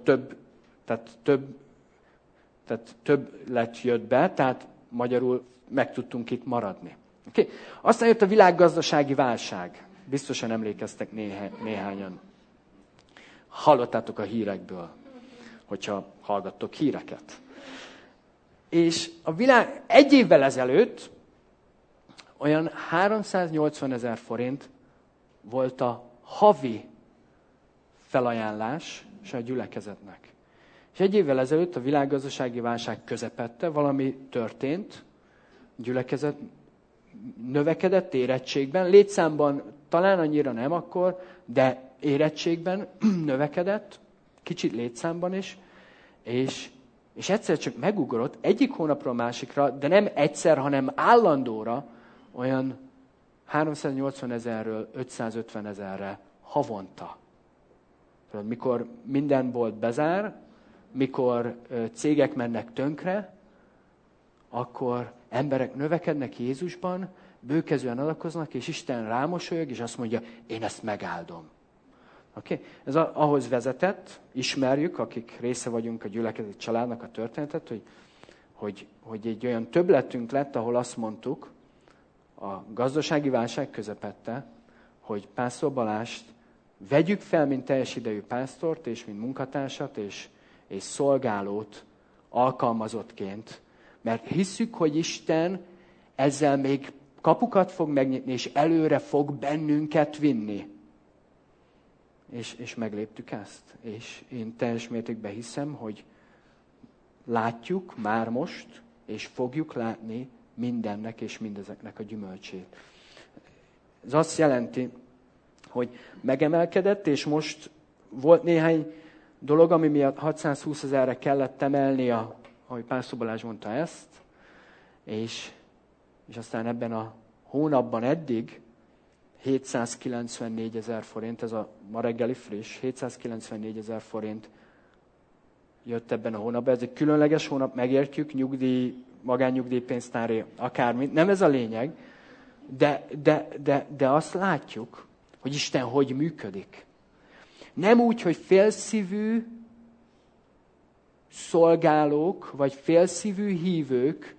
több lett jött be, tehát magyarul meg tudtunk itt maradni. Okay? Aztán jött a világgazdasági válság. Biztosan emlékeztek néhányan. Hallottátok a hírekből, hogyha hallgattok híreket. És egy évvel ezelőtt olyan 380 000 forint volt a havi felajánlás a gyülekezetnek. És egy évvel ezelőtt a világgazdasági válság közepette valami történt, a gyülekezet növekedett érettségben, létszámban talán annyira nem akkor, de érettségben növekedett, kicsit létszámban is, és egyszer csak megugrott egyik hónapról másikra, de nem egyszer, hanem állandóra, olyan 380 000-ről 550 000-re havonta. Mikor minden bolt bezár, mikor cégek mennek tönkre, akkor emberek növekednek Jézusban, bőkezően adakoznak, és Isten rámosolyog, és azt mondja, én ezt megáldom. Okay? Ez ahhoz vezetett, ismerjük, akik része vagyunk a gyülekezeti családnak a történetet, hogy egy olyan többletünk lett, ahol azt mondtuk, a gazdasági válság közepette, hogy Pásztor Balást vegyük fel, mint teljes idejű pásztort, és mint munkatársat, és szolgálót alkalmazottként. Mert hisszük, hogy Isten ezzel még kapukat fog megnyitni, és előre fog bennünket vinni. És megléptük ezt. És én teljes mértékben hiszem, hogy látjuk már most, és fogjuk látni mindennek és mindezeknek a gyümölcsét. Ez azt jelenti, hogy megemelkedett, és most volt néhány dolog, ami miatt 620 000-re kellett emelni, ahogy Pásztor Balázs mondta ezt, és aztán ebben a hónapban eddig 794 000 forint, ez a ma reggeli friss, 794 000 forint jött ebben a hónapban. Ez egy különleges hónap, megértjük, magánnyugdíjpénztári, akármi. Nem ez a lényeg, de azt látjuk, hogy Isten hogy működik. Nem úgy, hogy félszívű szolgálók, vagy félszívű hívők,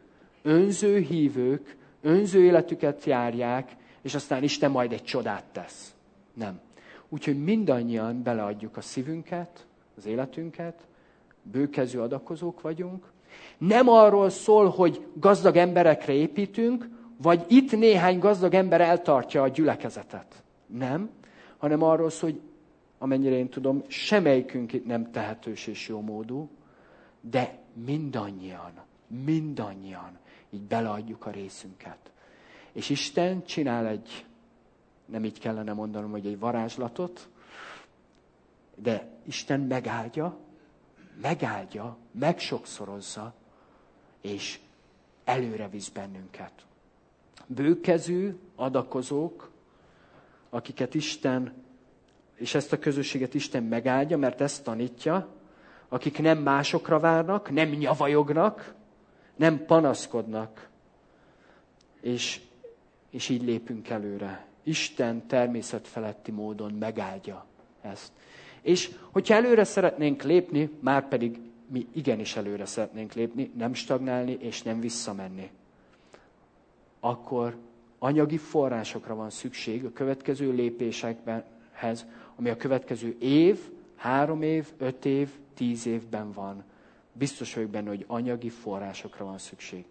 önző életüket járják, és aztán Isten majd egy csodát tesz. Nem. Úgyhogy mindannyian beleadjuk a szívünket, az életünket, bőkezű adakozók vagyunk. Nem arról szól, hogy gazdag emberekre építünk, vagy itt néhány gazdag ember eltartja a gyülekezetet. Nem, hanem arról szól, hogy amennyire én tudom, semmelyikünk itt nem tehetős és jómódú, de mindannyian így beleadjuk a részünket. És Isten csinál nem így kellene mondanom, hogy egy varázslatot, de Isten megáldja, megsokszorozza, és előre visz bennünket. Bőkezű adakozók, akiket Isten, és ezt a közösséget Isten megáldja, mert ezt tanítja, akik nem másokra várnak, nem nyavajognak, nem panaszkodnak, és így lépünk előre. Isten természetfeletti módon megáldja ezt. És hogyha előre szeretnénk lépni, már pedig mi igenis előre szeretnénk lépni, nem stagnálni és nem visszamenni, akkor anyagi forrásokra van szükség a következő lépésekhez, ami a következő év, 3 év, 5 év, 10 évben van. Biztos vagyok benne, hogy anyagi forrásokra van szükség.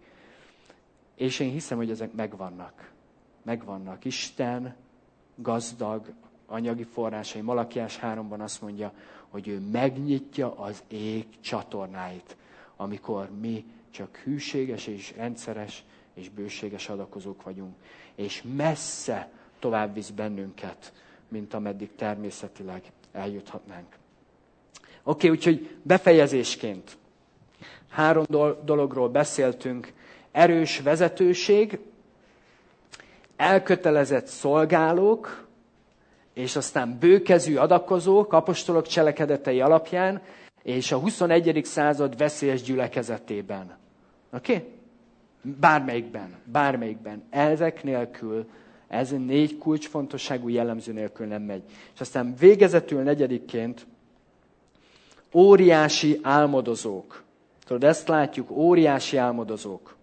És én hiszem, hogy ezek megvannak. Isten gazdag anyagi forrásai. Malakiás 3-ban azt mondja, hogy ő megnyitja az ég csatornáit, amikor mi csak hűséges és rendszeres és bőséges adakozók vagyunk. És messze tovább visz bennünket, mint ameddig természetileg eljuthatnánk. Oké, úgyhogy befejezésként 3 dologról beszéltünk. Erős vezetőség, elkötelezett szolgálók, és aztán bőkezű adakozók apostolok cselekedetei alapján, és a 21. század veszélyes gyülekezetében. Oké? Bármelyikben. Ezek nélkül, ez 4 kulcsfontosságú jellemző nélkül nem megy. És aztán végezetül 4-ként óriási álmodozók. Tudod, ezt látjuk, óriási álmodozók.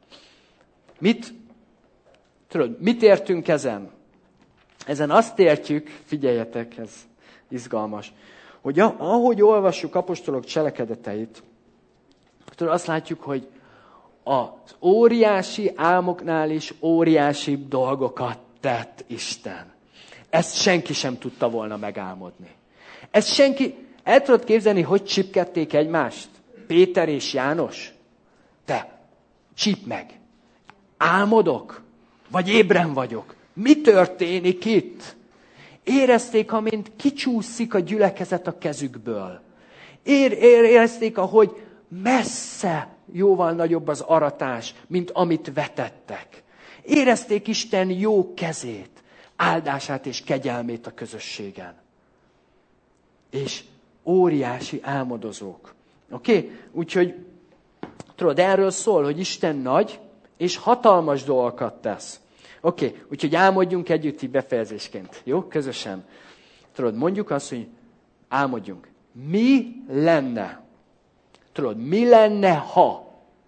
Mit értünk ezen? Ezen azt értjük, figyeljetek, ez izgalmas, hogy ahogy olvassuk apostolok cselekedeteit, azt látjuk, hogy az óriási álmoknál is óriásibb dolgokat tett Isten. Ezt senki sem tudta volna megálmodni. El tudod képzelni, hogy csipkedték egymást? Péter és János? Te, csíp meg! Álmodok? Vagy ébren vagyok? Mi történik itt? Érezték, amint kicsúszik a gyülekezet a kezükből. Érezték, ahogy messze jóval nagyobb az aratás, mint amit vetettek. Érezték Isten jó kezét, áldását és kegyelmét a közösségen. És óriási álmodozók. Oké? Úgyhogy tudod, erről szól, hogy Isten nagy és hatalmas dolgokat tesz. Oké, úgyhogy álmodjunk együtt így befejezésként. Jó? Közösen. Tudod, mondjuk azt, hogy álmodjunk. Mi lenne? Tudod, mi lenne, ha? ...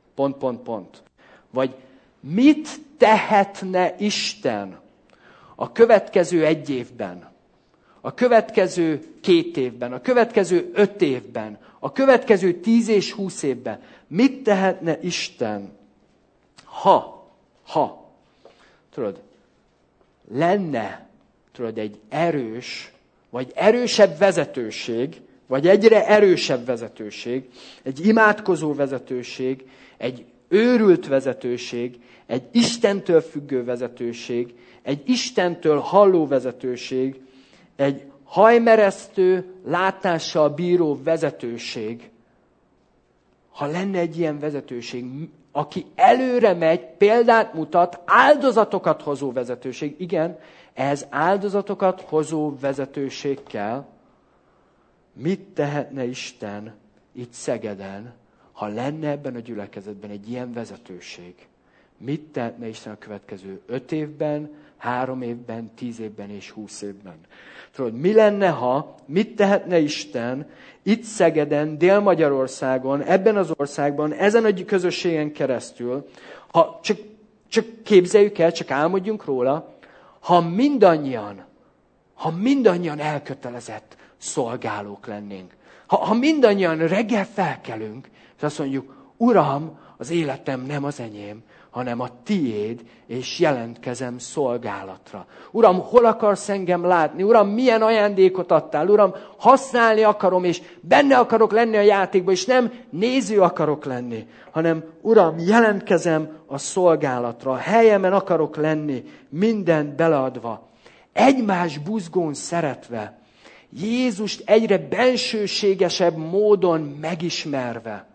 Vagy mit tehetne Isten a következő 1 évben? A következő 2 évben? A következő 5 évben? A következő 10 és 20 évben? Mit tehetne Isten, ha lenne, egy erős, vagy erősebb vezetőség, vagy egyre erősebb vezetőség, egy imádkozó vezetőség, egy őrült vezetőség, egy Istentől függő vezetőség, egy Istentől halló vezetőség, egy hajmeresztő, látással bíró vezetőség. Ha lenne egy ilyen vezetőség, aki előre megy, példát mutat, áldozatokat hozó vezetőség. Igen, ez áldozatokat hozó vezetőség kell. Mit tehetne Isten itt Szegeden, ha lenne ebben a gyülekezetben egy ilyen vezetőség? Mit tehetne Isten a következő 5 évben, 3 évben, 10 évben és 20 évben? Tudod, mi lenne, ha, mit tehetne Isten itt Szegeden, Dél-Magyarországon, ebben az országban, ezen a közösségen keresztül, ha csak képzeljük el, csak álmodjunk róla, ha mindannyian elkötelezett szolgálók lennénk. Ha mindannyian reggel felkelünk, és azt mondjuk, Uram, az életem nem az enyém, hanem a tiéd, és jelentkezem szolgálatra. Uram, hol akarsz engem látni? Uram, milyen ajándékot adtál? Uram, használni akarom, és benne akarok lenni a játékban, és nem néző akarok lenni, hanem Uram, jelentkezem a szolgálatra, a helyemen akarok lenni, mindent beleadva. Egymás buzgón szeretve, Jézust egyre bensőségesebb módon megismerve,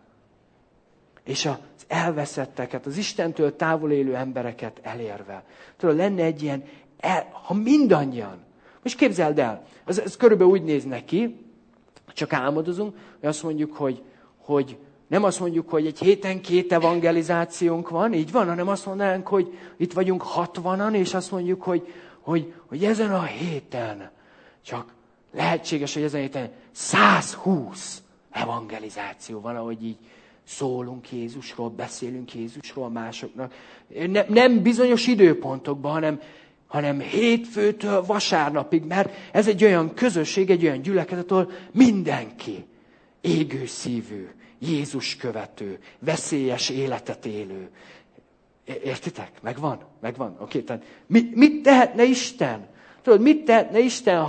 és az elveszetteket, az Istentől távol élő embereket elérve. Tudod, lenne egy ilyen, ha mindannyian, most képzeld el, ez körülbelül úgy néz neki, csak álmodozunk, hogy azt mondjuk, hogy nem azt mondjuk, hogy egy héten 2 evangelizációnk van, így van, hanem azt mondanánk, hogy itt vagyunk 60-an, és azt mondjuk, hogy ezen a héten, csak lehetséges, hogy ezen a héten 120 evangelizáció van, ahogy így szólunk Jézusról, beszélünk Jézusról másoknak. Nem bizonyos időpontokban, hanem hétfőtől vasárnapig, mert ez egy olyan közösség, egy olyan gyülekezet, ahol mindenki égő szívű, Jézus követő, veszélyes életet élő. Értitek? Megvan? Oké, tehát mit tehetne Isten? Tudod, mit tehetne Isten,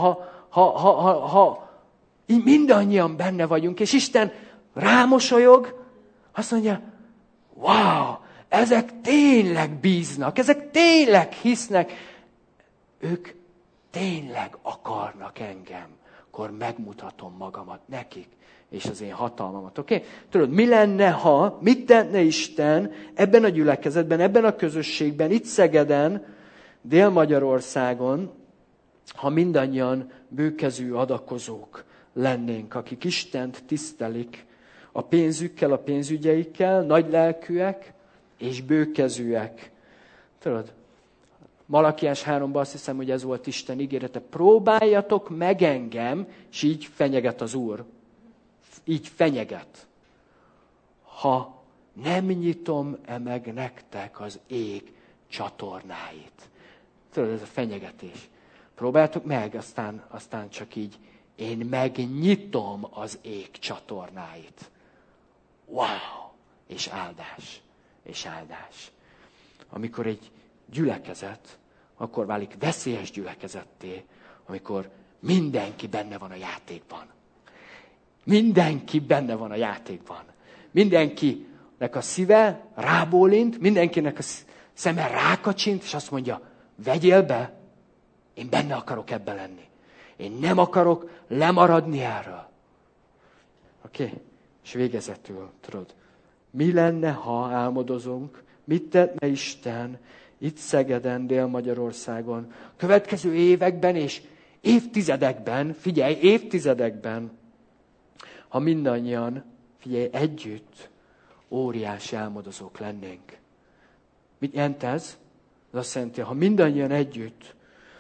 ha így mindannyian benne vagyunk, és Isten rámosolyog, azt mondja, wow, ezek tényleg bíznak, ezek tényleg hisznek, ők tényleg akarnak engem, akkor megmutatom magamat nekik, és az én hatalmamat, oké? Tudod, mi lenne, mit tenne Isten ebben a gyülekezetben, ebben a közösségben, itt Szegeden, Dél-Magyarországon, ha mindannyian bőkezű adakozók lennénk, akik Istent tisztelik a pénzükkel, a pénzügyeikkel, nagylelkűek és bőkezűek. Tudod, Malakiás 3-ban azt hiszem, hogy ez volt Isten ígérete. Próbáljatok meg engem, és így fenyeget az Úr. Így fenyeget. Ha nem nyitom-e meg nektek az ég csatornáit. Tudod, ez a fenyegetés. Próbáljátok meg, aztán csak így. Én megnyitom az ég csatornáit. Wow! És áldás. És áldás. Amikor egy gyülekezet, akkor válik veszélyes gyülekezetté, amikor mindenki benne van a játékban. Mindenki benne van a játékban. Mindenkinek a szíve rábólint, mindenkinek a szeme rákacsint, és azt mondja, vegyél be, én benne akarok ebben lenni. Én nem akarok lemaradni erről. Oké? És végezetül, tudod, mi lenne, ha álmodozunk, mit tenne Isten itt Szegeden, Dél-Magyarországon, következő években és évtizedekben, figyelj, évtizedekben, ha mindannyian, figyelj, együtt óriási álmodozók lennénk. Mit jelent ez? Ez azt jelenti, ha mindannyian együtt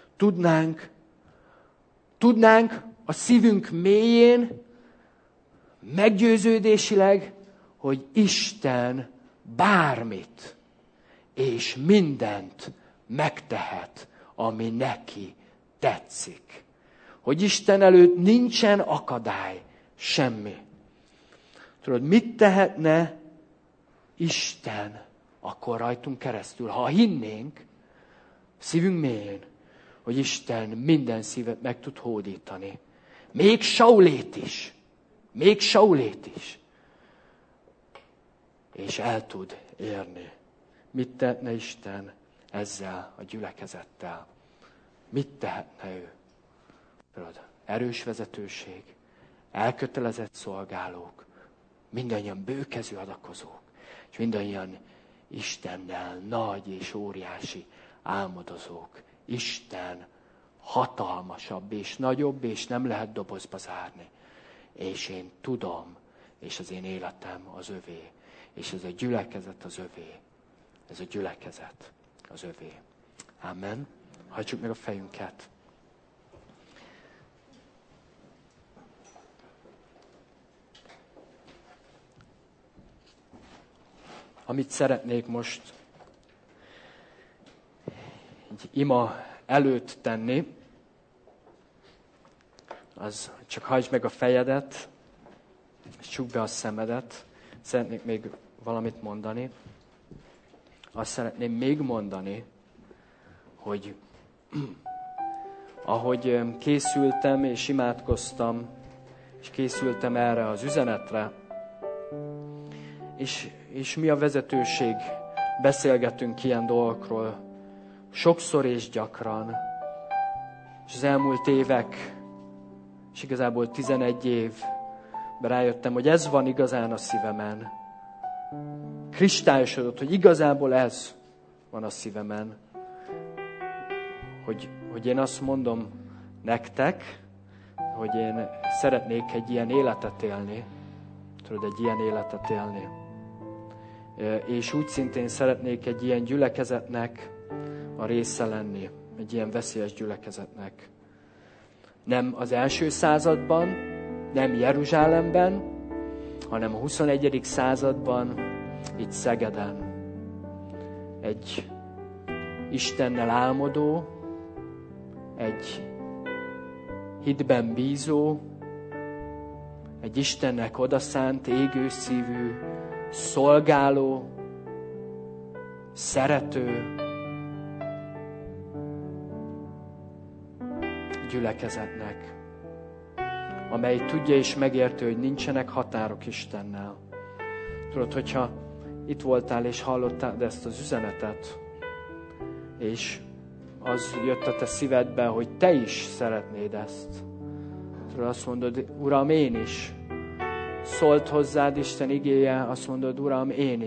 tudnánk a szívünk mélyén, meggyőződésileg, hogy Isten bármit és mindent megtehet, ami neki tetszik. Hogy Isten előtt nincsen akadály, semmi. Tudod, mit tehetne Isten akkor rajtunk keresztül, ha hinnénk szívünk mélyén, hogy Isten minden szívet meg tud hódítani. Még Saulét is. És el tud érni. Mit tehetne Isten ezzel a gyülekezettel? Mit tehetne ő? Tudod, erős vezetőség, elkötelezett szolgálók, mindannyian bőkezű adakozók, és mindannyian Istennel nagy és óriási álmodozók. Isten hatalmasabb és nagyobb, és nem lehet dobozba zárni. És én tudom, és az én életem az övé. És ez a gyülekezet az övé. Ez a gyülekezet az övé. Amen. Hajtsuk meg a fejünket. Amit szeretnék most egy ima előtt tenni, az csak hajtsd meg a fejedet, és csukd be a szemedet. Szeretnék még valamit mondani. Azt szeretném még mondani, hogy ahogy készültem és imádkoztam, és készültem erre az üzenetre, és mi a vezetőség beszélgetünk ilyen dolgokról, sokszor és gyakran, és az elmúlt évek, és igazából 11 évben rájöttem, hogy ez van igazán a szívemen. Kristályosodott, hogy igazából ez van a szívemen. Hogy én azt mondom nektek, hogy én szeretnék egy ilyen életet élni. Tudod, egy ilyen életet élni. És úgy szintén szeretnék egy ilyen gyülekezetnek a része lenni. Egy ilyen veszélyes gyülekezetnek. Nem az első században, nem Jeruzsálemben, hanem a 21. században, itt Szegeden. Egy Istennel álmodó, egy hitben bízó, egy Istennek odaszánt, égő szívű, szolgáló, szerető gyülekezetnek, amely tudja és megérti, hogy nincsenek határok Istennel. Tudod, hogyha itt voltál és hallottál ezt az üzenetet, és az jött a te szívedbe, hogy te is szeretnéd ezt. Tudod, azt mondod, Uram, én is. Szólt hozzád Isten igéje, azt mondod, Uram, én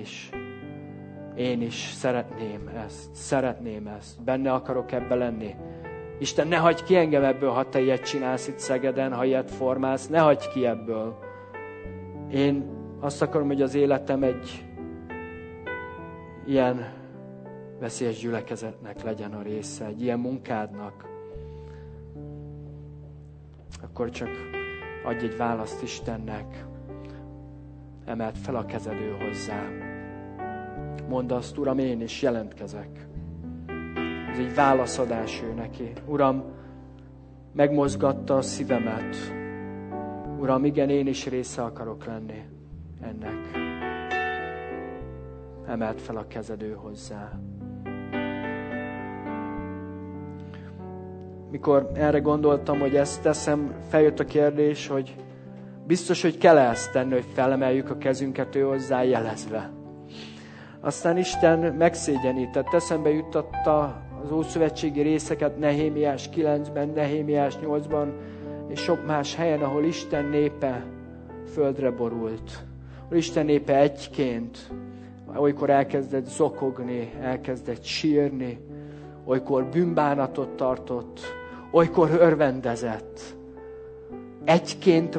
is szeretném ezt, benne akarok ebbe lenni. Isten, ne hagyj ki engem ebből, ha te ilyet csinálsz itt Szegeden, ha ilyet formálsz, ne hagyj ki ebből. Én azt akarom, hogy az életem egy ilyen veszélyes gyülekezetnek legyen a része, egy ilyen munkádnak. Akkor csak adj egy választ Istennek, emeld fel a kezed ő hozzá. Mondd azt, Uram, én is jelentkezek. Ez egy válaszadás ő neki. Uram, megmozgatta a szívemet. Uram, igen, én is része akarok lenni ennek. Emeld fel a kezed ő hozzá. Mikor erre gondoltam, hogy ezt teszem, feljött a kérdés, hogy biztos, hogy kell ezt tenni, hogy felemeljük a kezünket ő hozzá jelezve. Aztán Isten megszégyenített, eszembe juttatta az ószövetségi részeket Nehémiás 9-ben, Nehémiás 8-ban, és sok más helyen, ahol Isten népe földre borult. Ahol Isten népe egyként, olykor elkezdett zokogni, elkezdett sírni, olykor bűnbánatot tartott, olykor örvendezett. Egyként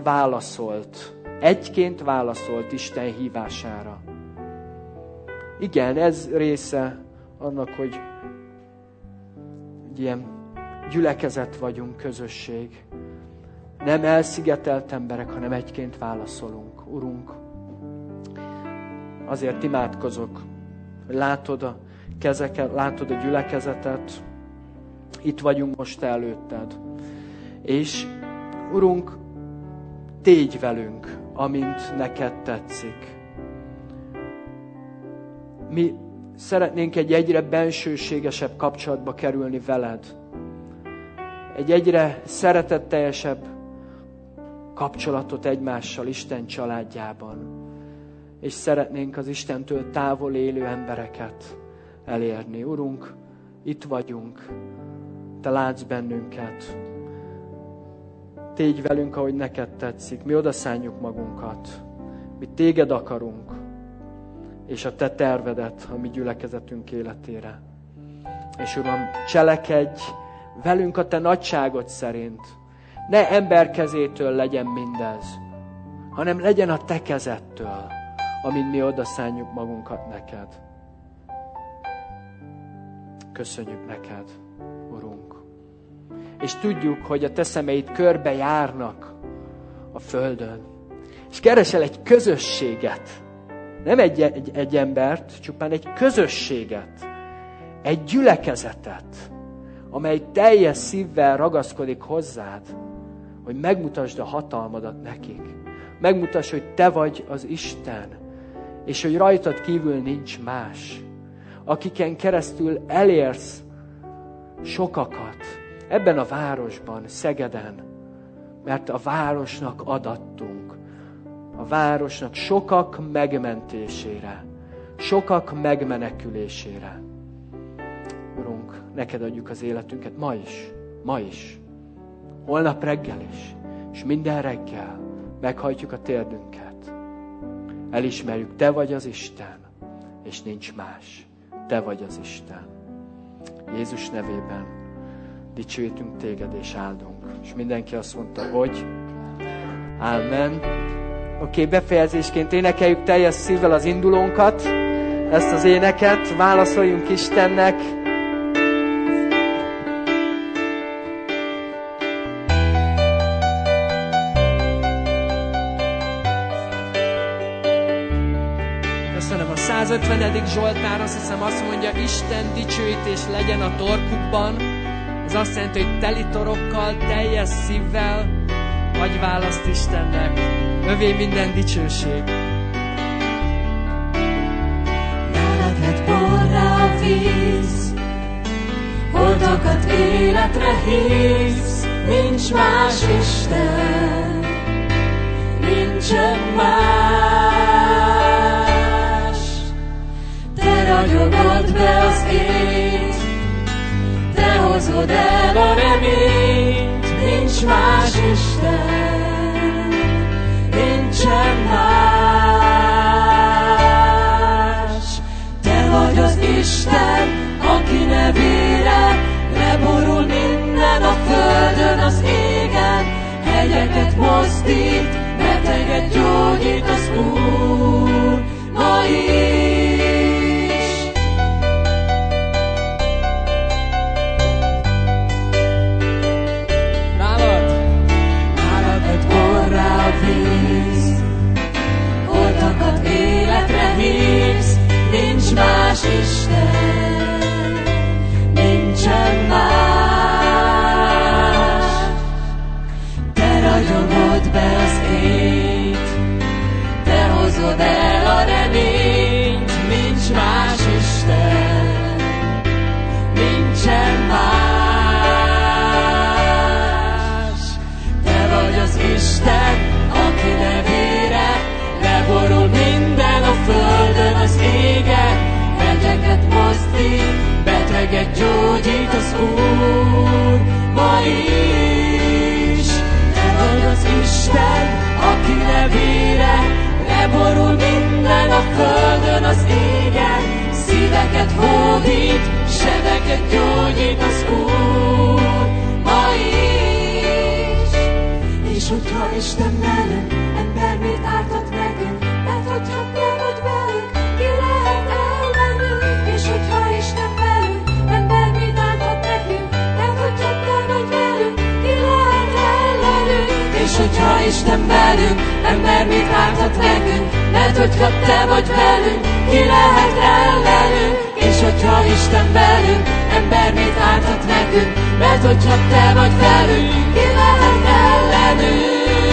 válaszolt Isten hívására. Igen, ez része annak, hogy egy ilyen gyülekezet vagyunk, közösség. Nem elszigetelt emberek, hanem egyként válaszolunk. Urunk, azért imádkozok, hogy látod a kezeket, látod a gyülekezetet, itt vagyunk most előtted. És Urunk, tégy velünk, amint neked tetszik. Mi szeretnénk egy egyre bensőségesebb kapcsolatba kerülni veled. Egy egyre szeretetteljesebb kapcsolatot egymással Isten családjában. És szeretnénk az Istentől távol élő embereket elérni. Urunk, itt vagyunk. Te látsz bennünket. Tégy velünk, ahogy neked tetszik. Mi odaszánjuk magunkat. Mi téged akarunk. És a te tervedet a mi gyülekezetünk életére. És Uram, cselekedj velünk a te nagyságod szerint. Ne ember kezétől legyen mindez, hanem legyen a te kezedtől, amint mi odaszánjuk magunkat neked. Köszönjük neked, Urunk. És tudjuk, hogy a te szemeid körbe járnak a földön. És keresel egy közösséget. Nem egy embert, csupán egy közösséget. Egy gyülekezetet, amely teljes szívvel ragaszkodik hozzád, hogy megmutasd a hatalmadat nekik. Megmutasd, hogy te vagy az Isten, és hogy rajtad kívül nincs más. Akiken keresztül elérsz sokakat ebben a városban, Szegeden, mert a városnak adattunk. A városnak sokak megmentésére, sokak megmenekülésére. Urunk, neked adjuk az életünket ma is, holnap reggel is, és minden reggel meghajtjuk a térdünket. Elismerjük, te vagy az Isten, és nincs más. Te vagy az Isten. Jézus nevében dicsőítünk téged és áldunk. És mindenki azt mondta, hogy Amen. Oké, befejezésként énekeljük teljes szívvel az indulónkat, ezt az éneket, válaszoljunk Istennek. Köszönöm, a 150. Zsoltár, azt hiszem azt mondja, Isten dicsőítés legyen a torkukban. Ez azt jelenti, hogy teli torokkal, teljes szívvel adj választ Istennek. Övé minden dicsőség. Lelked borrá víz, holtakat életre hívsz, nincs más Isten, nincsen más. Te ragyogod be az ényt, te hozod el a reményt, nincs más Isten, nincsen más. Te vagy az Isten, aki nevére leborul minden a földön, az égen, hegyeket mozdít, beteget gyógyít az Úr ma is. Nálad lett borrá a víz, holtakat életre hívsz, nincs más Isten, nincsen más. Te ragyogod be az ényt, te hozod el a reményt, nincs más Isten, nincsen más. Te vagy az Isten, aki nevére leborul minden a földön, az égen, hegyeket mozdít, beteget gyógyít az Úr ma is. Te vagy az Isten, aki nevére leborul minden a földön, az égen, szíveket hódít, sebeket gyógyít az Úr ma is. És hogyha Isten velünk, ember mit ártott nekünk, mert hogyha te vagy velünk, ki lehet ellenünk? És hogyha Isten velünk, ember mit ártott nekünk, mert hogyha te vagy velünk, ki lehet ellenünk? És hogyha Isten velünk, ember mit ártott nekünk, mert hogyha te vagy velünk, ki lehet ellenünk? És hogyha Isten velünk, ember mit ártott nekünk, mert hogyha te vagy velünk, ki lehet ellenünk?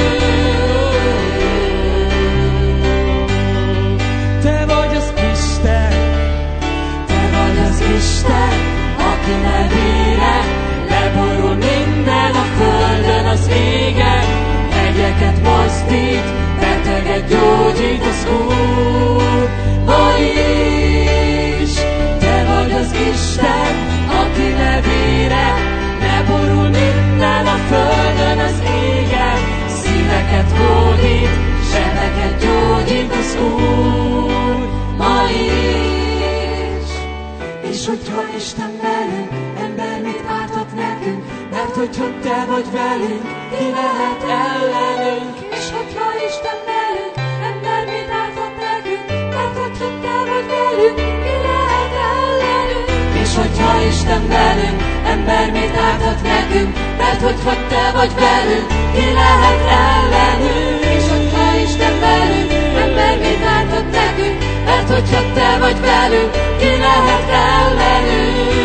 Te vagy az Isten, te vagy az Isten, aki nevére leborul minden a földön, az égen, hegyeket mozdít, beteget gyógyít az Úr ma is. Te vagy az Isten, aki nevére leborul minden a földön, az égen, szíveket hódít, sebeket gyógyít az Úr ma is. És hogyha Isten velünk, ember mit ártott nekünk, mert hogyha te vagy velünk, ki lehet ellenünk? És hogyha Isten velünk, ember mit ártott nekünk, mert hogyha te vagy velünk, ki lehet ellenünk? És hogyha Isten velünk, ember mit ártott nekünk, mert hogyha te vagy velünk, ki lehet ellenünk? És hogyha Isten velünk, ember mit ártott nekünk, mert hogyha te vagy velünk, ki lehet ellenünk?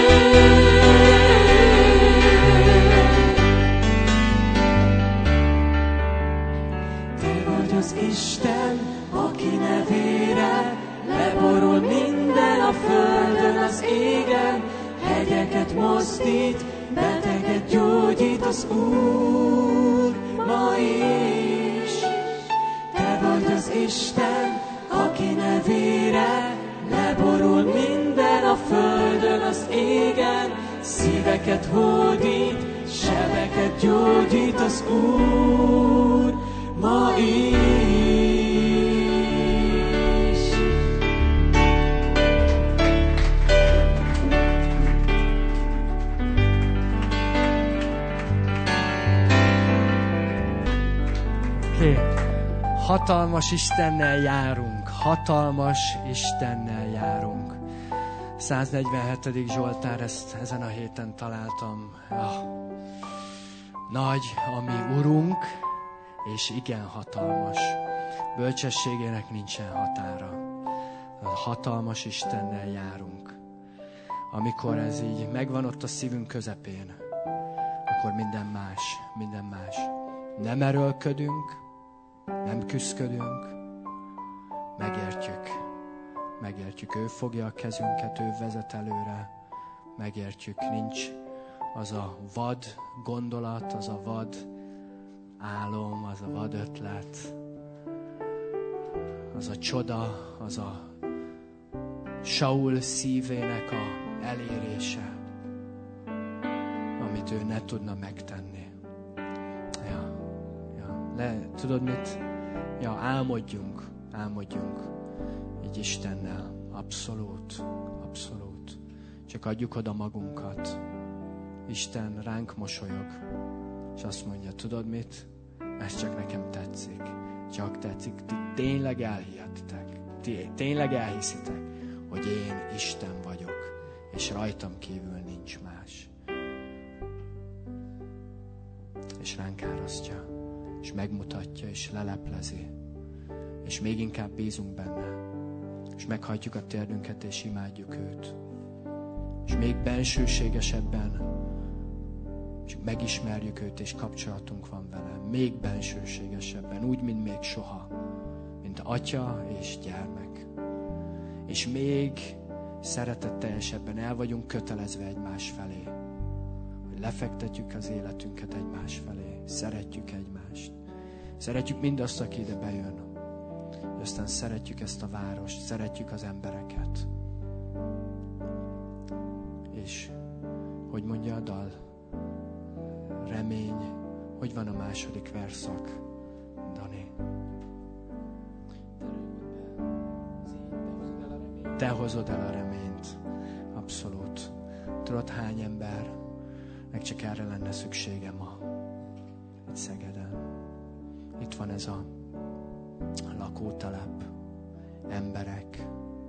Te vagy az Isten, aki nevére leborul minden a földön, az égen, hegyeket mozdít, beteget gyógyít az Úr ma is. Te vagy az Isten, aki nevére leborul minden a földön, az égen, szíveket hódít, sebeket gyógyít az Úr ma is. Hatalmas Istennel járunk, hatalmas Istennel járunk. 147. Zsoltár, ezt ezen a héten találtam. Nagy a mi Urunk, és igen hatalmas. Bölcsességének nincsen határa. Hatalmas Istennel járunk. Amikor ez így megvan ott a szívünk közepén, akkor minden más. Nem erőlködünk, nem küszködünk, megértjük, ő fogja a kezünket, ő vezet előre, megértjük, nincs az a vad gondolat, az a vad álom, az a vad ötlet, az a csoda, az a Saul szívének a elérése, amit ő ne tudna megtenni. Tudod mit? Álmodjunk így Istennel. Abszolút. Csak adjuk oda magunkat. Isten ránk mosolyog, és azt mondja, tudod mit? Ez csak nekem tetszik. Csak tetszik. Ti tényleg elhihetitek. Ti tényleg elhiszitek, hogy én Isten vagyok, és rajtam kívül nincs más. És ránk árasztja, és megmutatja, és leleplezi, és még inkább bízunk benne, és meghajtjuk a térdünket, és imádjuk őt. És még bensőségesebben csak megismerjük őt, és kapcsolatunk van vele. Még bensőségesebben, úgy, mint még soha. Mint atya és gyermek. És még szeretetteljesebben el vagyunk kötelezve egymás felé. Hogy lefektetjük az életünket egymás felé. Szeretjük egymást. Szeretjük mindazt, aki ide bejön. Aztán szeretjük ezt a várost, szeretjük az embereket. És hogy mondja a dal? Remény. Hogy van a második verszak, Dani? Te hozod el a reményt. Abszolút. Tudod, hány embernek csak erre lenne szüksége ma? Itt Szegeden. Itt van ez a lakótelep. Emberek.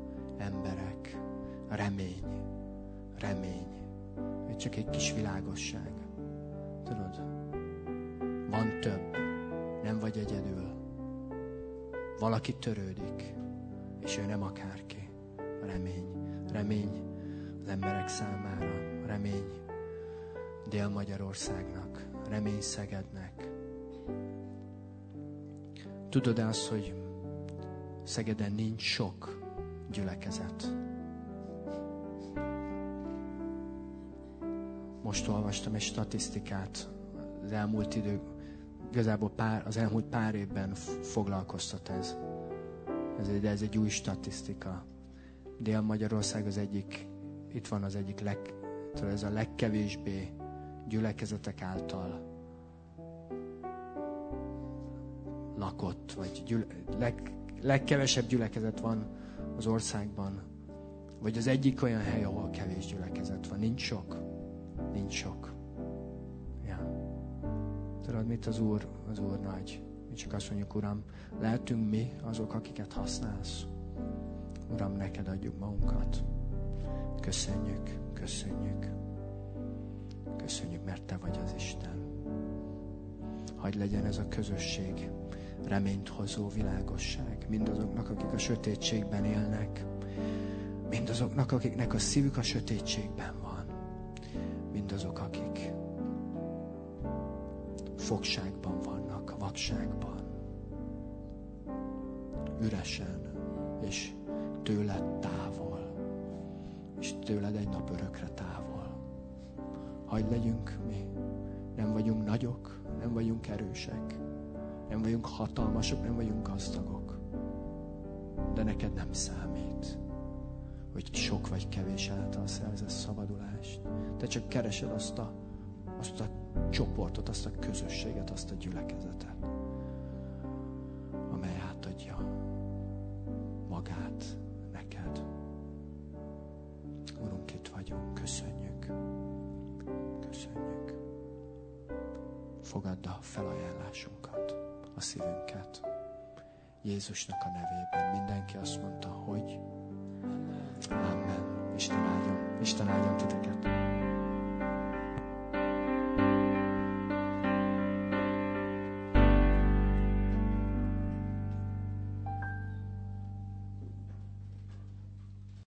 Remény. Ez csak egy kis világosság. Tudod? Van több. Nem vagy egyedül. Valaki törődik. És ő nem akárki. Remény az emberek számára. Remény Dél-Magyarországnak. Remény Szegednek. Tudod azt, hogy Szegeden nincs sok gyülekezet. Most olvastam egy statisztikát az elmúlt idő, igazából az elmúlt pár évben foglalkoztat ez. Ez egy új statisztika. Dél-Magyarország az egyik, itt van az egyik ez a legkevésbé gyülekezetek által lakott, vagy legkevesebb gyülekezet van az országban, vagy az egyik olyan hely, ahol kevés gyülekezet van. Nincs sok. Ja. Tudod mit? Az Úr nagy. Mi csak azt mondjuk, Uram, lehetünk mi azok, akiket használsz. Uram, neked adjuk magunkat. Köszönjük, mert Te vagy az Isten. Hadd legyen ez a közösség reményt hozó világosság mindazoknak, akik a sötétségben élnek, mindazoknak, akiknek a szívük a sötétségben van, mindazok, akik fogságban vannak, vakságban, üresen, és tőled távol, és tőled egy nap örökre távol. Hadd legyünk mi. Nem vagyunk nagyok, nem vagyunk erősek, nem vagyunk hatalmasok, nem vagyunk gazdagok. De neked nem számít, hogy sok vagy kevés által szerzesz szabadulást. Te csak keresed azt a csoportot, azt a közösséget, azt a gyülekezetet, amely átadja magát neked. Urunk, itt vagyunk, köszönjük. Fogadd a felajánlásunkat, a szívünket. Jézusnak a nevében mindenki azt